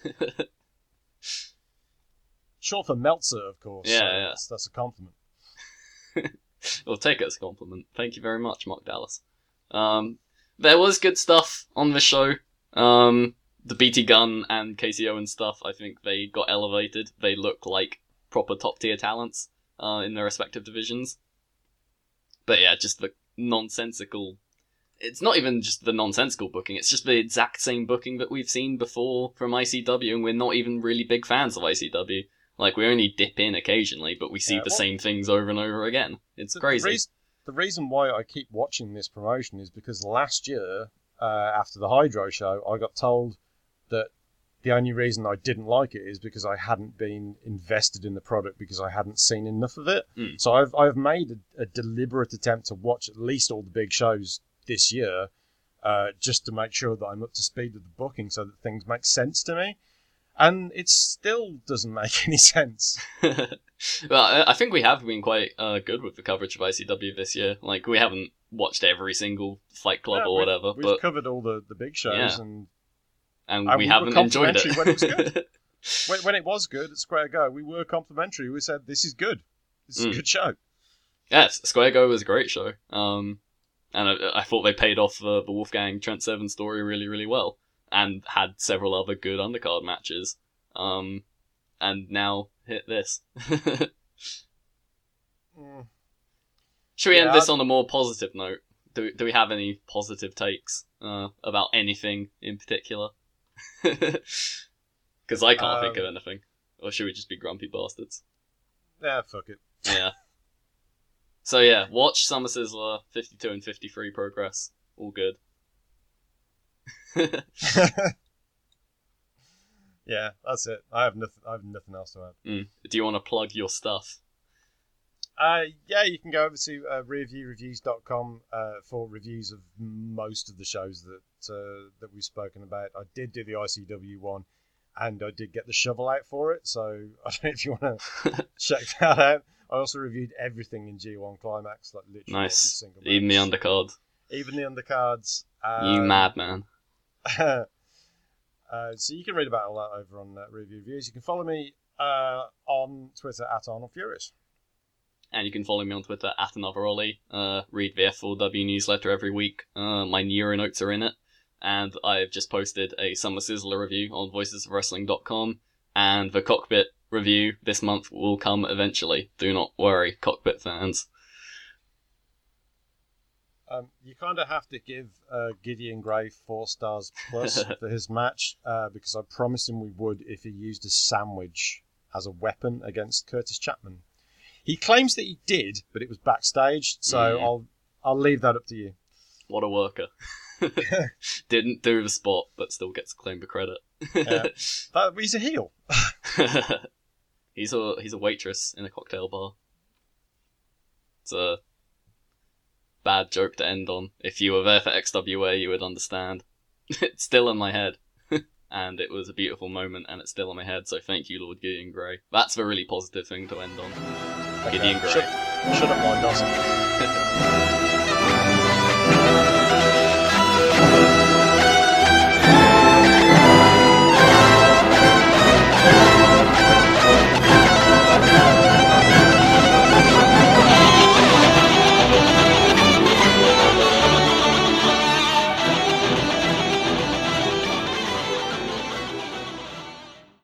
Short for Meltzer, of course. Yeah, so yeah. That's, that's a compliment. Well, take it as a compliment. Thank you very much, Mark Dallas. Um, there was good stuff on the show. Um, the B T Gunn and K C Owen stuff, I think they got elevated. They look like proper top tier talents uh, in their respective divisions. But yeah, just the nonsensical... It's not even just the nonsensical booking, it's just the exact same booking that we've seen before from I C W, and we're not even really big fans of I C W. Like, we only dip in occasionally, but we see Yeah, the well, same things over and over again. It's the, crazy. The reason, the reason why I keep watching this promotion is because last year, uh, after the Hydro show, I got told that the only reason I didn't like it is because I hadn't been invested in the product because I hadn't seen enough of it. Mm. So I've I've made a, a deliberate attempt to watch at least all the big shows this year, uh, just to make sure that I'm up to speed with the booking so that things make sense to me. And it still doesn't make any sense. Well, I I think we have been quite uh, good with the coverage of I C W this year. Like, we haven't watched every single Fight Club Yeah, or we've- whatever, We've but covered all the, the big shows, Yeah. and and, and we we were haven't enjoyed it. complimentary when it was good. when, when it was good at Square Go, we were complimentary. We said, this is good. This is Mm. a good show. Yes, Square Go was a great show. Um, and I, I thought they paid off the, the Wolfgang Trent Seven story really, really well, and had several other good undercard matches. Um, and now hit this. Mm. Should we end Yeah, this I- on a more positive note? Do do we have any positive takes uh, about anything in particular? Because I can't think of Um, anything. Or should we just be grumpy bastards? Yeah, fuck it. Yeah. So yeah, watch Summer Sizzler fifty-two and fifty-three progress. All good. Yeah, that's it. I have nothing. I have nothing else to add. Mm. Do you want to plug your stuff? Uh, yeah, you can go over to uh, rear view reviews dot com uh, for reviews of most of the shows that uh, that we've spoken about. I did do the I C W one, and I did get the shovel out for it. So I don't know if you want to check that out. I also reviewed everything in G one Climax, like literally every Nice. single match. Even the undercard. even the undercards. You Um, madman. uh, so you can read about all that over on uh, Review Reviews. You can follow me uh, on Twitter at Arnold Furious. And you can follow me on Twitter at another Ollie. Uh, read the F four W newsletter every week. Uh, my Neuro notes are in it. And I've just posted a Summer Sizzler review on voices of wrestling dot com. And the Cockpit review this month will come eventually. Do not worry, Cockpit fans. Um, you kind of have to give uh, Gideon Gray four stars plus for his match uh, because I promised him we would if he used a sandwich as a weapon against Curtis Chapman. He claims that he did, but it was backstage, so Mm. I'll I'll leave that up to you. What a worker. Didn't do the spot, but still gets claim the credit. Yeah. But he's a heel. he's a he's a waitress in a cocktail bar. It's a bad joke to end on. If you were there for X W A, you would understand. It's still in my head. And it was a beautiful moment, and it's still in my head, so thank you, Lord Gideon Grey. That's the really positive thing to end on. Okay. Gideon Grey. Shut, shut up, Lloyd Dawson.